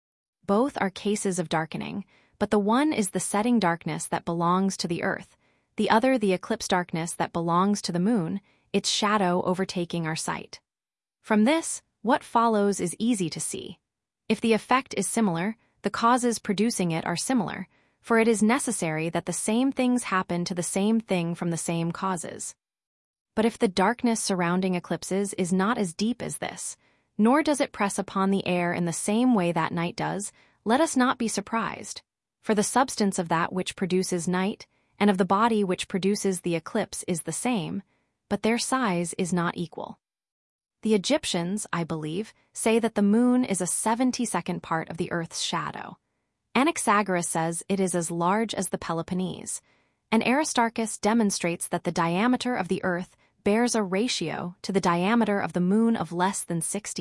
Both are cases of darkening, but the one is the setting darkness that belongs to the earth, the other the eclipse darkness that belongs to the moon, its shadow overtaking our sight. From this, what follows is easy to see. If the effect is similar, the causes producing it are similar, for it is necessary that the same things happen to the same thing from the same causes. But if the darkness surrounding eclipses is not as deep as this, nor does it press upon the air in the same way that night does, let us not be surprised, for the substance of that which produces night and of the body which produces the eclipse is the same, but their size is not equal. The Egyptians, I believe, say that the moon is a 72nd part of the earth's shadow. Anaxagoras says it is as large as the Peloponnese, and Aristarchus demonstrates that the diameter of the earth bears a ratio to the diameter of the moon of less than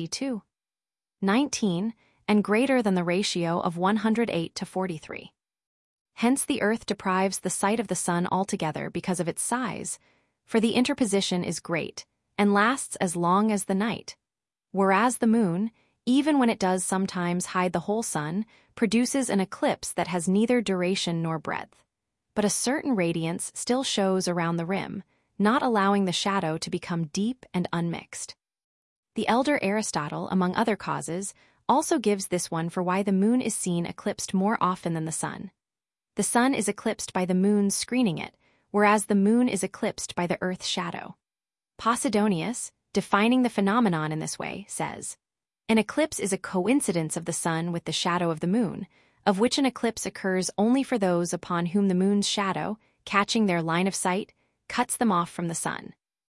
19, and greater than the ratio of 108 to 43. Hence the earth deprives the sight of the sun altogether because of its size, for the interposition is great, and lasts as long as the night, whereas the moon, even when it does sometimes hide the whole sun, produces an eclipse that has neither duration nor breadth, but a certain radiance still shows around the rim, not allowing the shadow to become deep and unmixed. The elder Aristotle, among other causes, also gives this one for why the moon is seen eclipsed more often than the sun. The sun is eclipsed by the moon screening it, whereas the moon is eclipsed by the earth's shadow. Posidonius, defining the phenomenon in this way, says, "An eclipse is a coincidence of the sun with the shadow of the moon, of which an eclipse occurs only for those upon whom the moon's shadow, catching their line of sight, cuts them off from the sun."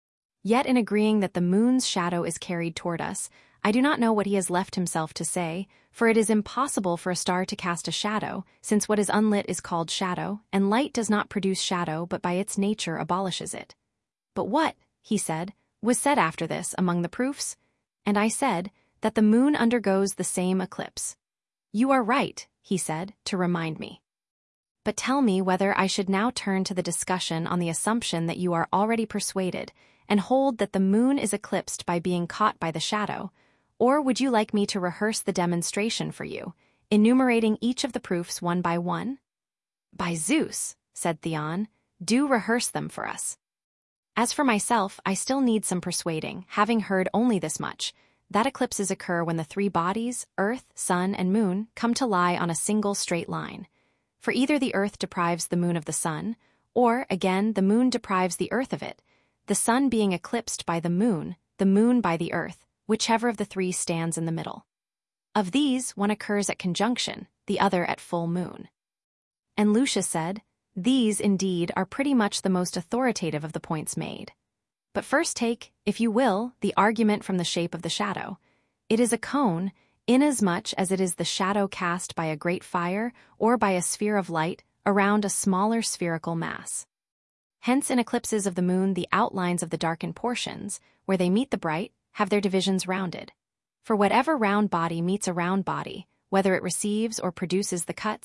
Yet in agreeing that the moon's shadow is carried toward us, I do not know what he has left himself to say, for it is impossible for a star to cast a shadow, since what is unlit is called shadow, and light does not produce shadow but by its nature abolishes it. But what, he said, was said after this among the proofs? And I said, that the moon undergoes the same eclipse. You are right, he said, to remind me. But tell me whether I should now turn to the discussion on the assumption that you are already persuaded, and hold that the moon is eclipsed by being caught by the shadow, or would you like me to rehearse the demonstration for you, enumerating each of the proofs one by one? By Zeus, said Theon, do rehearse them for us. As for myself, I still need some persuading, having heard only this much, that eclipses occur when the three bodies, earth, sun, and moon, come to lie on a single straight line. For either the earth deprives the moon of the sun, or, again, the moon deprives the earth of it, the sun being eclipsed by the moon by the earth, whichever of the three stands in the middle. Of these, one occurs at conjunction, the other at full moon. And Lucius said, these, indeed, are pretty much the most authoritative of the points made. But first take, if you will, the argument from the shape of the shadow. It is a cone, inasmuch as it is the shadow cast by a great fire or by a sphere of light around a smaller spherical mass. Hence in eclipses of the moon the outlines of the darkened portions, where they meet the bright, have their divisions rounded. For whatever round body meets a round body, whether it receives or produces the cuts,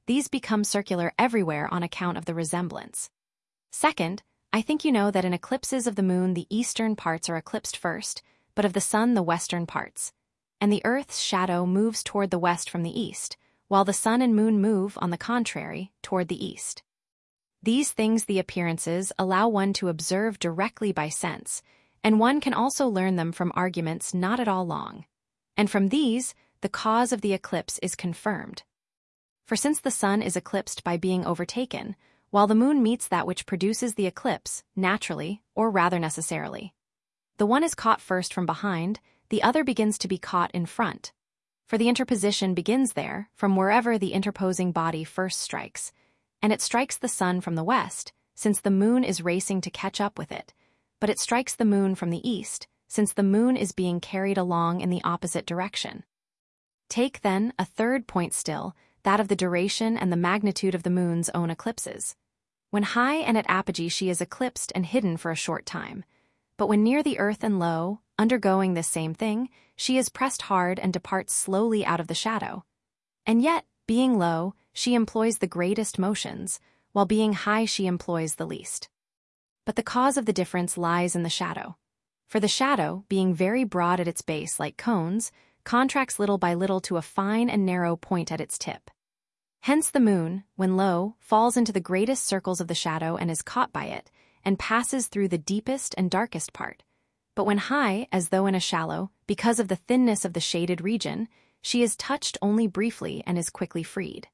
these become circular everywhere on account of the resemblance. Second, I think you know that in eclipses of the moon the eastern parts are eclipsed first, but of the sun the western parts. And the Earth's shadow moves toward the west from the east, while the sun and moon move, on the contrary, toward the east. These things, the appearances, allow one to observe directly by sense, and one can also learn them from arguments not at all long. And from these, the cause of the eclipse is confirmed. For since the sun is eclipsed by being overtaken, while the moon meets that which produces the eclipse, naturally, or rather necessarily. The one is caught first from behind, the other begins to be caught in front. For the interposition begins there, from wherever the interposing body first strikes, and it strikes the sun from the west, since the moon is racing to catch up with it, but it strikes the moon from the east, since the moon is being carried along in the opposite direction. Take, then, a third point still, that of the duration and the magnitude of the moon's own eclipses. When high and at apogee she is eclipsed and hidden for a short time, but when near the earth and low, undergoing this same thing, she is pressed hard and departs slowly out of the shadow. And yet, being low, she employs the greatest motions, while being high she employs the least. But the cause of the difference lies in the shadow. For the shadow, being very broad at its base like cones, contracts little by little to a fine and narrow point at its tip. Hence the moon, when low, falls into the greatest circles of the shadow and is caught by it, and passes through the deepest and darkest part. But when high, as though in a shallow, because of the thinness of the shaded region, she is touched only briefly and is quickly freed.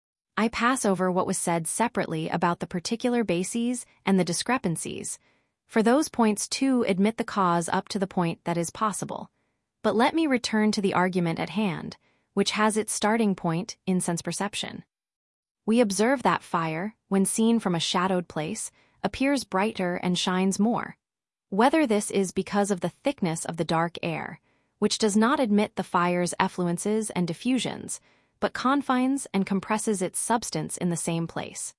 I pass over what was said separately about the particular bases and the discrepancies, for those points too admit the cause up to the point that is possible. But let me return to the argument at hand, which has its starting point in sense perception. We observe that fire, when seen from a shadowed place, appears brighter and shines more. Whether this is because of the thickness of the dark air, which does not admit the fire's effluences and diffusions, but confines and compresses its substance in the same place.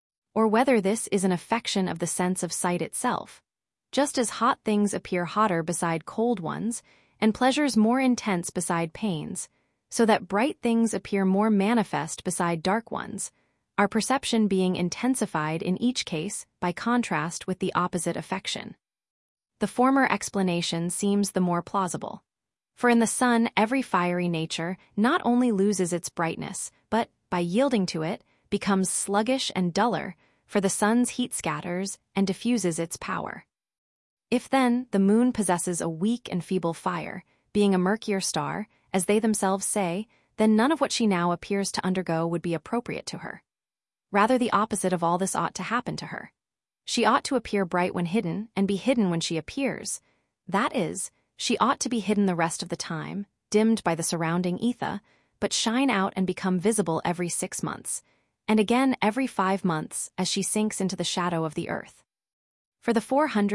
Or whether this is an affection of the sense of sight itself, just as hot things appear hotter beside cold ones, and pleasures more intense beside pains, so that bright things appear more manifest beside dark ones, our perception being intensified in each case by contrast with the opposite affection. The former explanation seems the more plausible. For in the sun every fiery nature not only loses its brightness, but, by yielding to it, becomes sluggish and duller, for the sun's heat scatters and diffuses its power. If then the moon possesses a weak and feeble fire, being a murkier star, as they themselves say, then none of what she now appears to undergo would be appropriate to her. Rather the opposite of all this ought to happen to her. She ought to appear bright when hidden, and be hidden when she appears. That is, she ought to be hidden the rest of the time, dimmed by the surrounding ether, but shine out and become visible every 6 months, and again every 5 months as she sinks into the shadow of the earth. For the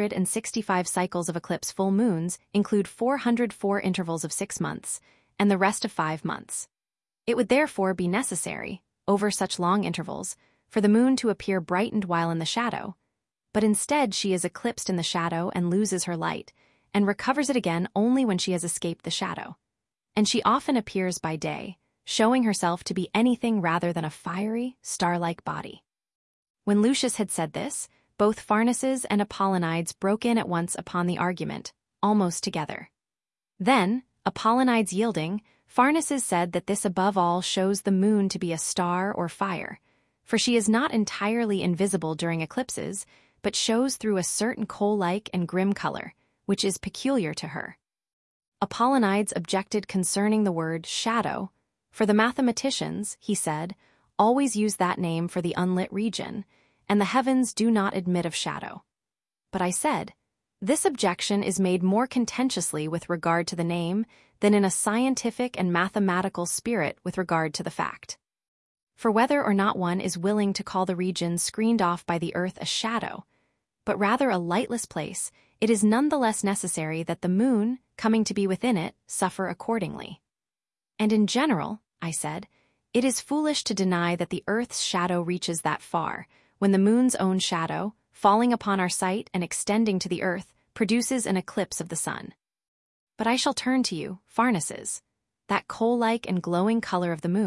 465 cycles of eclipse full moons include 404 intervals of 6 months, and the rest of 5 months. It would therefore be necessary, over such long intervals, for the moon to appear brightened while in the shadow, but instead she is eclipsed in the shadow and loses her light, and recovers it again only when she has escaped the shadow. And she often appears by day, showing herself to be anything rather than a fiery, star-like body. When Lucius had said this, both Pharnaces and Apollonides broke in at once upon the argument, almost together. Then, Apollonides yielding, Pharnaces said that this above all shows the moon to be a star or fire, for she is not entirely invisible during eclipses, but shows through a certain coal-like and grim color, which is peculiar to her. Apollonides objected concerning the word shadow, for the mathematicians, he said, always use that name for the unlit region, and the heavens do not admit of shadow. But I said, this objection is made more contentiously with regard to the name than in a scientific and mathematical spirit with regard to the fact. For whether or not one is willing to call the region screened off by the earth a shadow, but rather a lightless place, it is none the less necessary that the moon, coming to be within it, suffer accordingly. And in general, I said, it is foolish to deny that the earth's shadow reaches that far, when the moon's own shadow, falling upon our sight and extending to the earth, produces an eclipse of the sun. But I shall turn to you, Pharnaces. That coal-like and glowing color of the moon,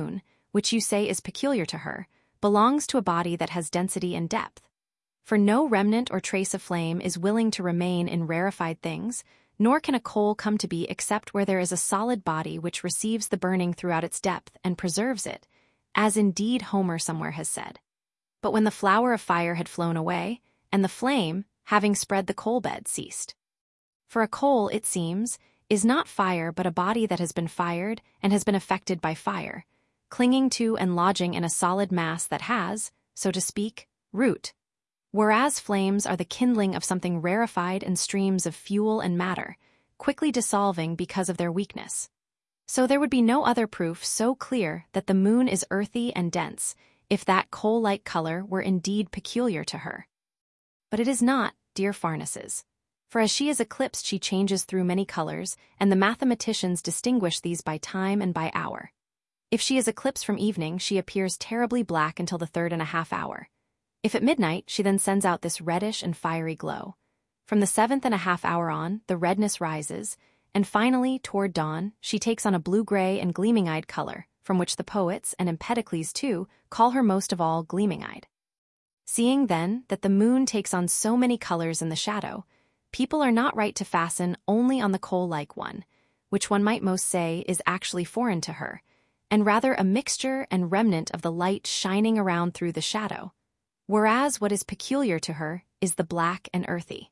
which you say is peculiar to her, belongs to a body that has density and depth. For no remnant or trace of flame is willing to remain in rarefied things, nor can a coal come to be except where there is a solid body which receives the burning throughout its depth and preserves it, as indeed Homer somewhere has said. But when the flower of fire had flown away, and the flame, having spread the coal bed, ceased. For a coal, it seems, is not fire but a body that has been fired and has been affected by fire, clinging to and lodging in a solid mass that has, so to speak, root. Whereas flames are the kindling of something rarefied and streams of fuel and matter, quickly dissolving because of their weakness. So there would be no other proof so clear that the moon is earthy and dense, if that coal-like color were indeed peculiar to her. But it is not, dear Pharnaces. For as she is eclipsed she changes through many colors, and the mathematicians distinguish these by time and by hour. If she is eclipsed from evening, she appears terribly black until the 3.5 hour. If at midnight, she then sends out this reddish and fiery glow. From the 7.5 hour on, the redness rises, and finally, toward dawn, she takes on a blue-gray and gleaming-eyed color, from which the poets, and Empedocles too, call her most of all gleaming-eyed. Seeing, then, that the moon takes on so many colors in the shadow, people are not right to fasten only on the coal-like one, which one might most say is actually foreign to her, and rather a mixture and remnant of the light shining around through the shadow, whereas what is peculiar to her is the black and earthy.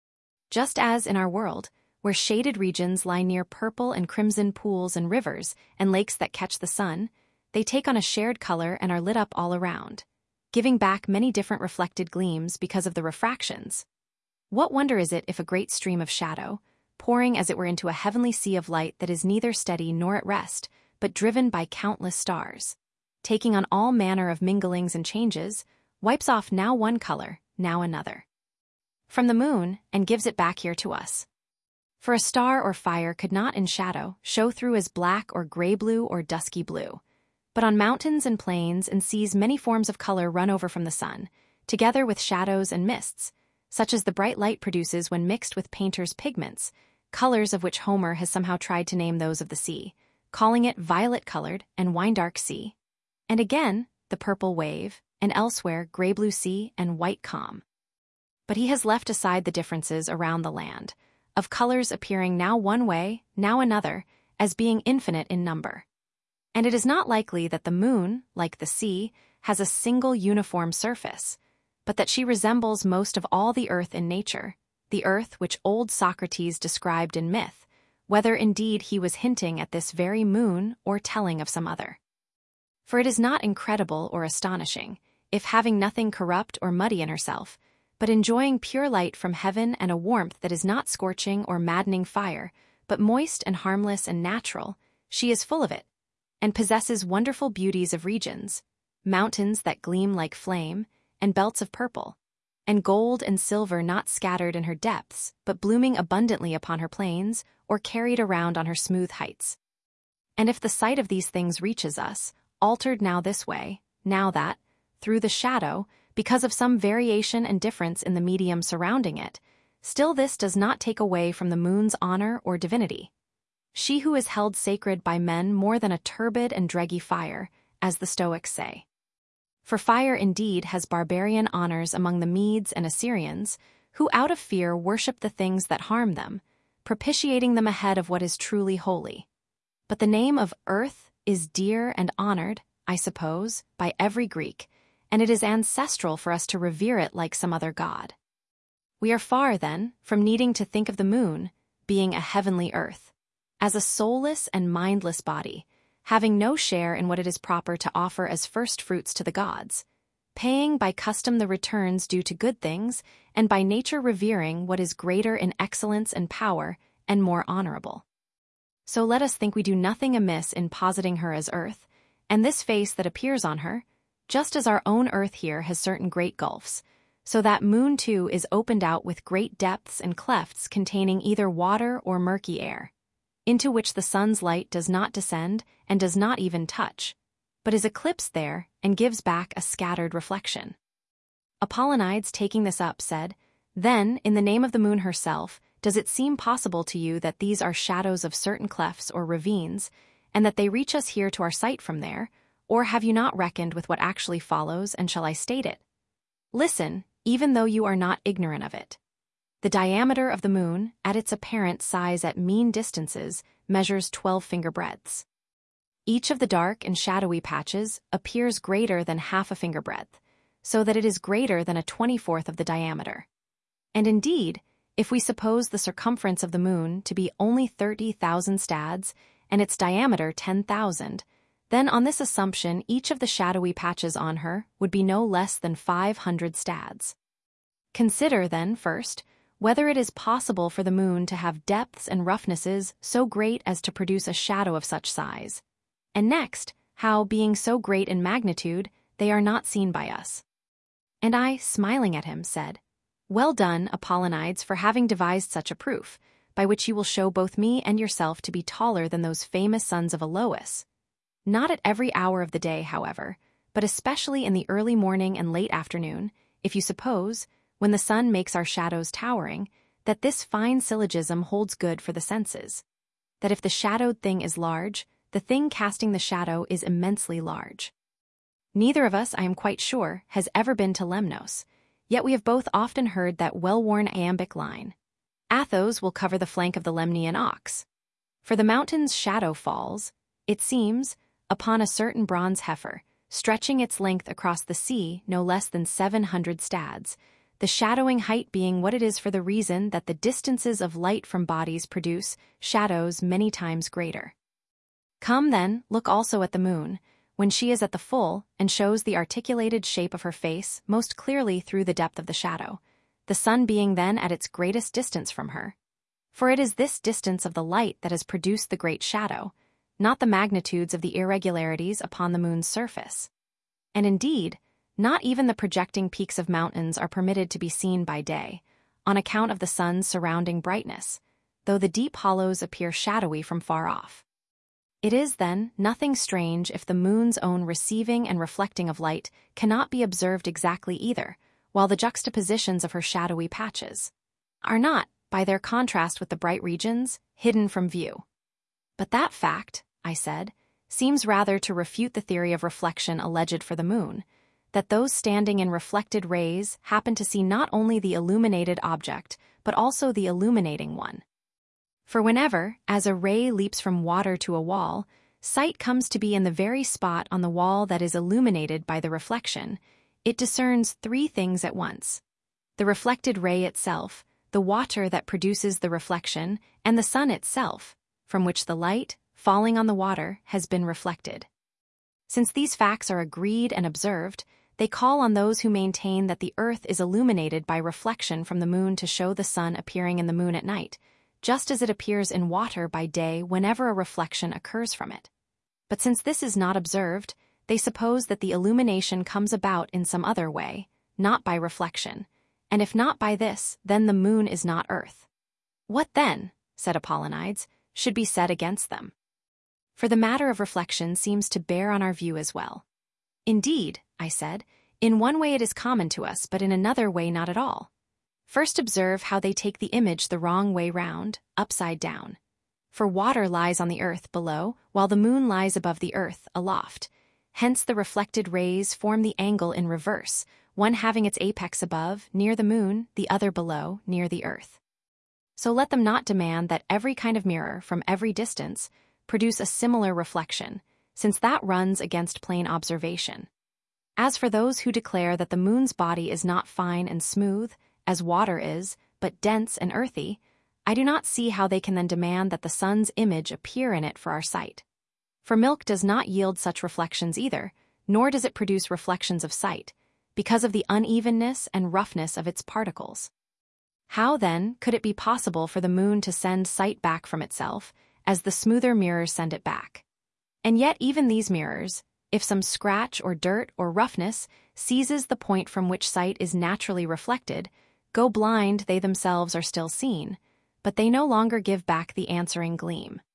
Just as in our world, where shaded regions lie near purple and crimson pools and rivers and lakes that catch the sun, they take on a shared color and are lit up all around, giving back many different reflected gleams because of the refractions. What wonder is it if a great stream of shadow, pouring as it were into a heavenly sea of light that is neither steady nor at rest, but driven by countless stars, taking on all manner of minglings and changes, wipes off now one color, now another, from the moon, and gives it back here to us. For a star or fire could not in shadow show through as black or gray-blue or dusky blue, but on mountains and plains and seas many forms of color run over from the sun, together with shadows and mists, such as the bright light produces when mixed with painter's pigments, colors of which Homer has somehow tried to name those of the sea, calling it violet-colored and wine-dark sea, and again the purple wave, and elsewhere gray-blue sea and white calm. But he has left aside the differences around the land, of colors appearing now one way, now another, as being infinite in number. And it is not likely that the moon, like the sea, has a single uniform surface, but that she resembles most of all the earth in nature, the earth which old Socrates described in myth, whether indeed he was hinting at this very moon or telling of some other. For it is not incredible or astonishing, if having nothing corrupt or muddy in herself, but enjoying pure light from heaven and a warmth that is not scorching or maddening fire, but moist and harmless and natural, she is full of it, and possesses wonderful beauties of regions, mountains that gleam like flame, and belts of purple, and gold and silver not scattered in her depths, but blooming abundantly upon her plains, or carried around on her smooth heights. And if the sight of these things reaches us, altered now this way, now that, through the shadow, because of some variation and difference in the medium surrounding it, still this does not take away from the moon's honor or divinity. She who is held sacred by men more than a turbid and dreggy fire, as the Stoics say. For fire indeed has barbarian honors among the Medes and Assyrians, who out of fear worship the things that harm them, propitiating them ahead of what is truly holy. But the name of earth is dear and honored, I suppose, by every Greek, and it is ancestral for us to revere it like some other god. We are far, then, from needing to think of the moon, being a heavenly earth, as a soulless and mindless body, having no share in what it is proper to offer as first fruits to the gods, paying by custom the returns due to good things, and by nature revering what is greater in excellence and power and more honorable. So let us think we do nothing amiss in positing her as earth, and this face that appears on her, just as our own earth here has certain great gulfs, so that moon too is opened out with great depths and clefts containing either water or murky air, into which the sun's light does not descend and does not even touch, but is eclipsed there and gives back a scattered reflection. Apollonides, taking this up, said, "Then, in the name of the moon herself, does it seem possible to you that these are shadows of certain clefts or ravines, and that they reach us here to our sight from there, Or have you not reckoned with what actually follows, and shall I state it? Listen, even though you are not ignorant of it. The diameter of the moon, at its apparent size at mean distances, measures 12 finger breadths. Each of the dark and shadowy patches appears greater than half a finger breadth, so that it is greater than a 24th of the diameter. And indeed, if we suppose the circumference of the moon to be only 30,000 stads and its diameter 10,000, then on this assumption each of the shadowy patches on her would be no less than 500 stads. Consider, then, first, whether it is possible for the moon to have depths and roughnesses so great as to produce a shadow of such size, and next, how, being so great in magnitude, they are not seen by us. And I, smiling at him, said, Well done, Apollonides, for having devised such a proof, by which you will show both me and yourself to be taller than those famous sons of Alois. Not at every hour of the day, however, but especially in the early morning and late afternoon, if you suppose, when the sun makes our shadows towering, that this fine syllogism holds good for the senses. That if the shadowed thing is large, the thing casting the shadow is immensely large. Neither of us, I am quite sure, has ever been to Lemnos, yet we have both often heard that well-worn iambic line. Athos will cover the flank of the Lemnian ox. For the mountain's shadow falls, it seems, upon a certain bronze heifer, stretching its length across the sea no less than 700 stads, the shadowing height being what it is for the reason that the distances of light from bodies produce shadows many times greater. Come, then, look also at the moon, when she is at the full, and shows the articulated shape of her face most clearly through the depth of the shadow, the sun being then at its greatest distance from her. For it is this distance of the light that has produced the great shadow, not the magnitudes of the irregularities upon the moon's surface. And indeed, not even the projecting peaks of mountains are permitted to be seen by day, on account of the sun's surrounding brightness, though the deep hollows appear shadowy from far off. It is, then, nothing strange if the moon's own receiving and reflecting of light cannot be observed exactly either, while the juxtapositions of her shadowy patches are not, by their contrast with the bright regions, hidden from view. But that fact, I said, seems rather to refute the theory of reflection alleged for the moon, that those standing in reflected rays happen to see not only the illuminated object, but also the illuminating one. For whenever, as a ray leaps from water to a wall, sight comes to be in the very spot on the wall that is illuminated by the reflection, it discerns three things at once: the reflected ray itself, the water that produces the reflection, and the sun itself, from which the light, falling on the water, has been reflected. Since these facts are agreed and observed, they call on those who maintain that the earth is illuminated by reflection from the moon to show the sun appearing in the moon at night, just as it appears in water by day whenever a reflection occurs from it. But since this is not observed, they suppose that the illumination comes about in some other way, not by reflection, and if not by this, then the moon is not earth. What then, said Apollonides, should be said against them? For the matter of reflection seems to bear on our view as well. Indeed, I said, in one way it is common to us, but in another way not at all. First observe how they take the image the wrong way round, upside down. For water lies on the earth below, while the moon lies above the earth, aloft. Hence the reflected rays form the angle in reverse, one having its apex above, near the moon, the other below, near the earth. So let them not demand that every kind of mirror, from every distance, produce a similar reflection, since that runs against plain observation. As for those who declare that the moon's body is not fine and smooth, as water is, but dense and earthy, I do not see how they can then demand that the sun's image appear in it for our sight. For milk does not yield such reflections either, nor does it produce reflections of sight, because of the unevenness and roughness of its particles. How, then, could it be possible for the moon to send sight back from itself, as the smoother mirrors send it back? And yet even these mirrors, if some scratch or dirt or roughness seizes the point from which sight is naturally reflected, go blind they themselves are still seen, but they no longer give back the answering gleam.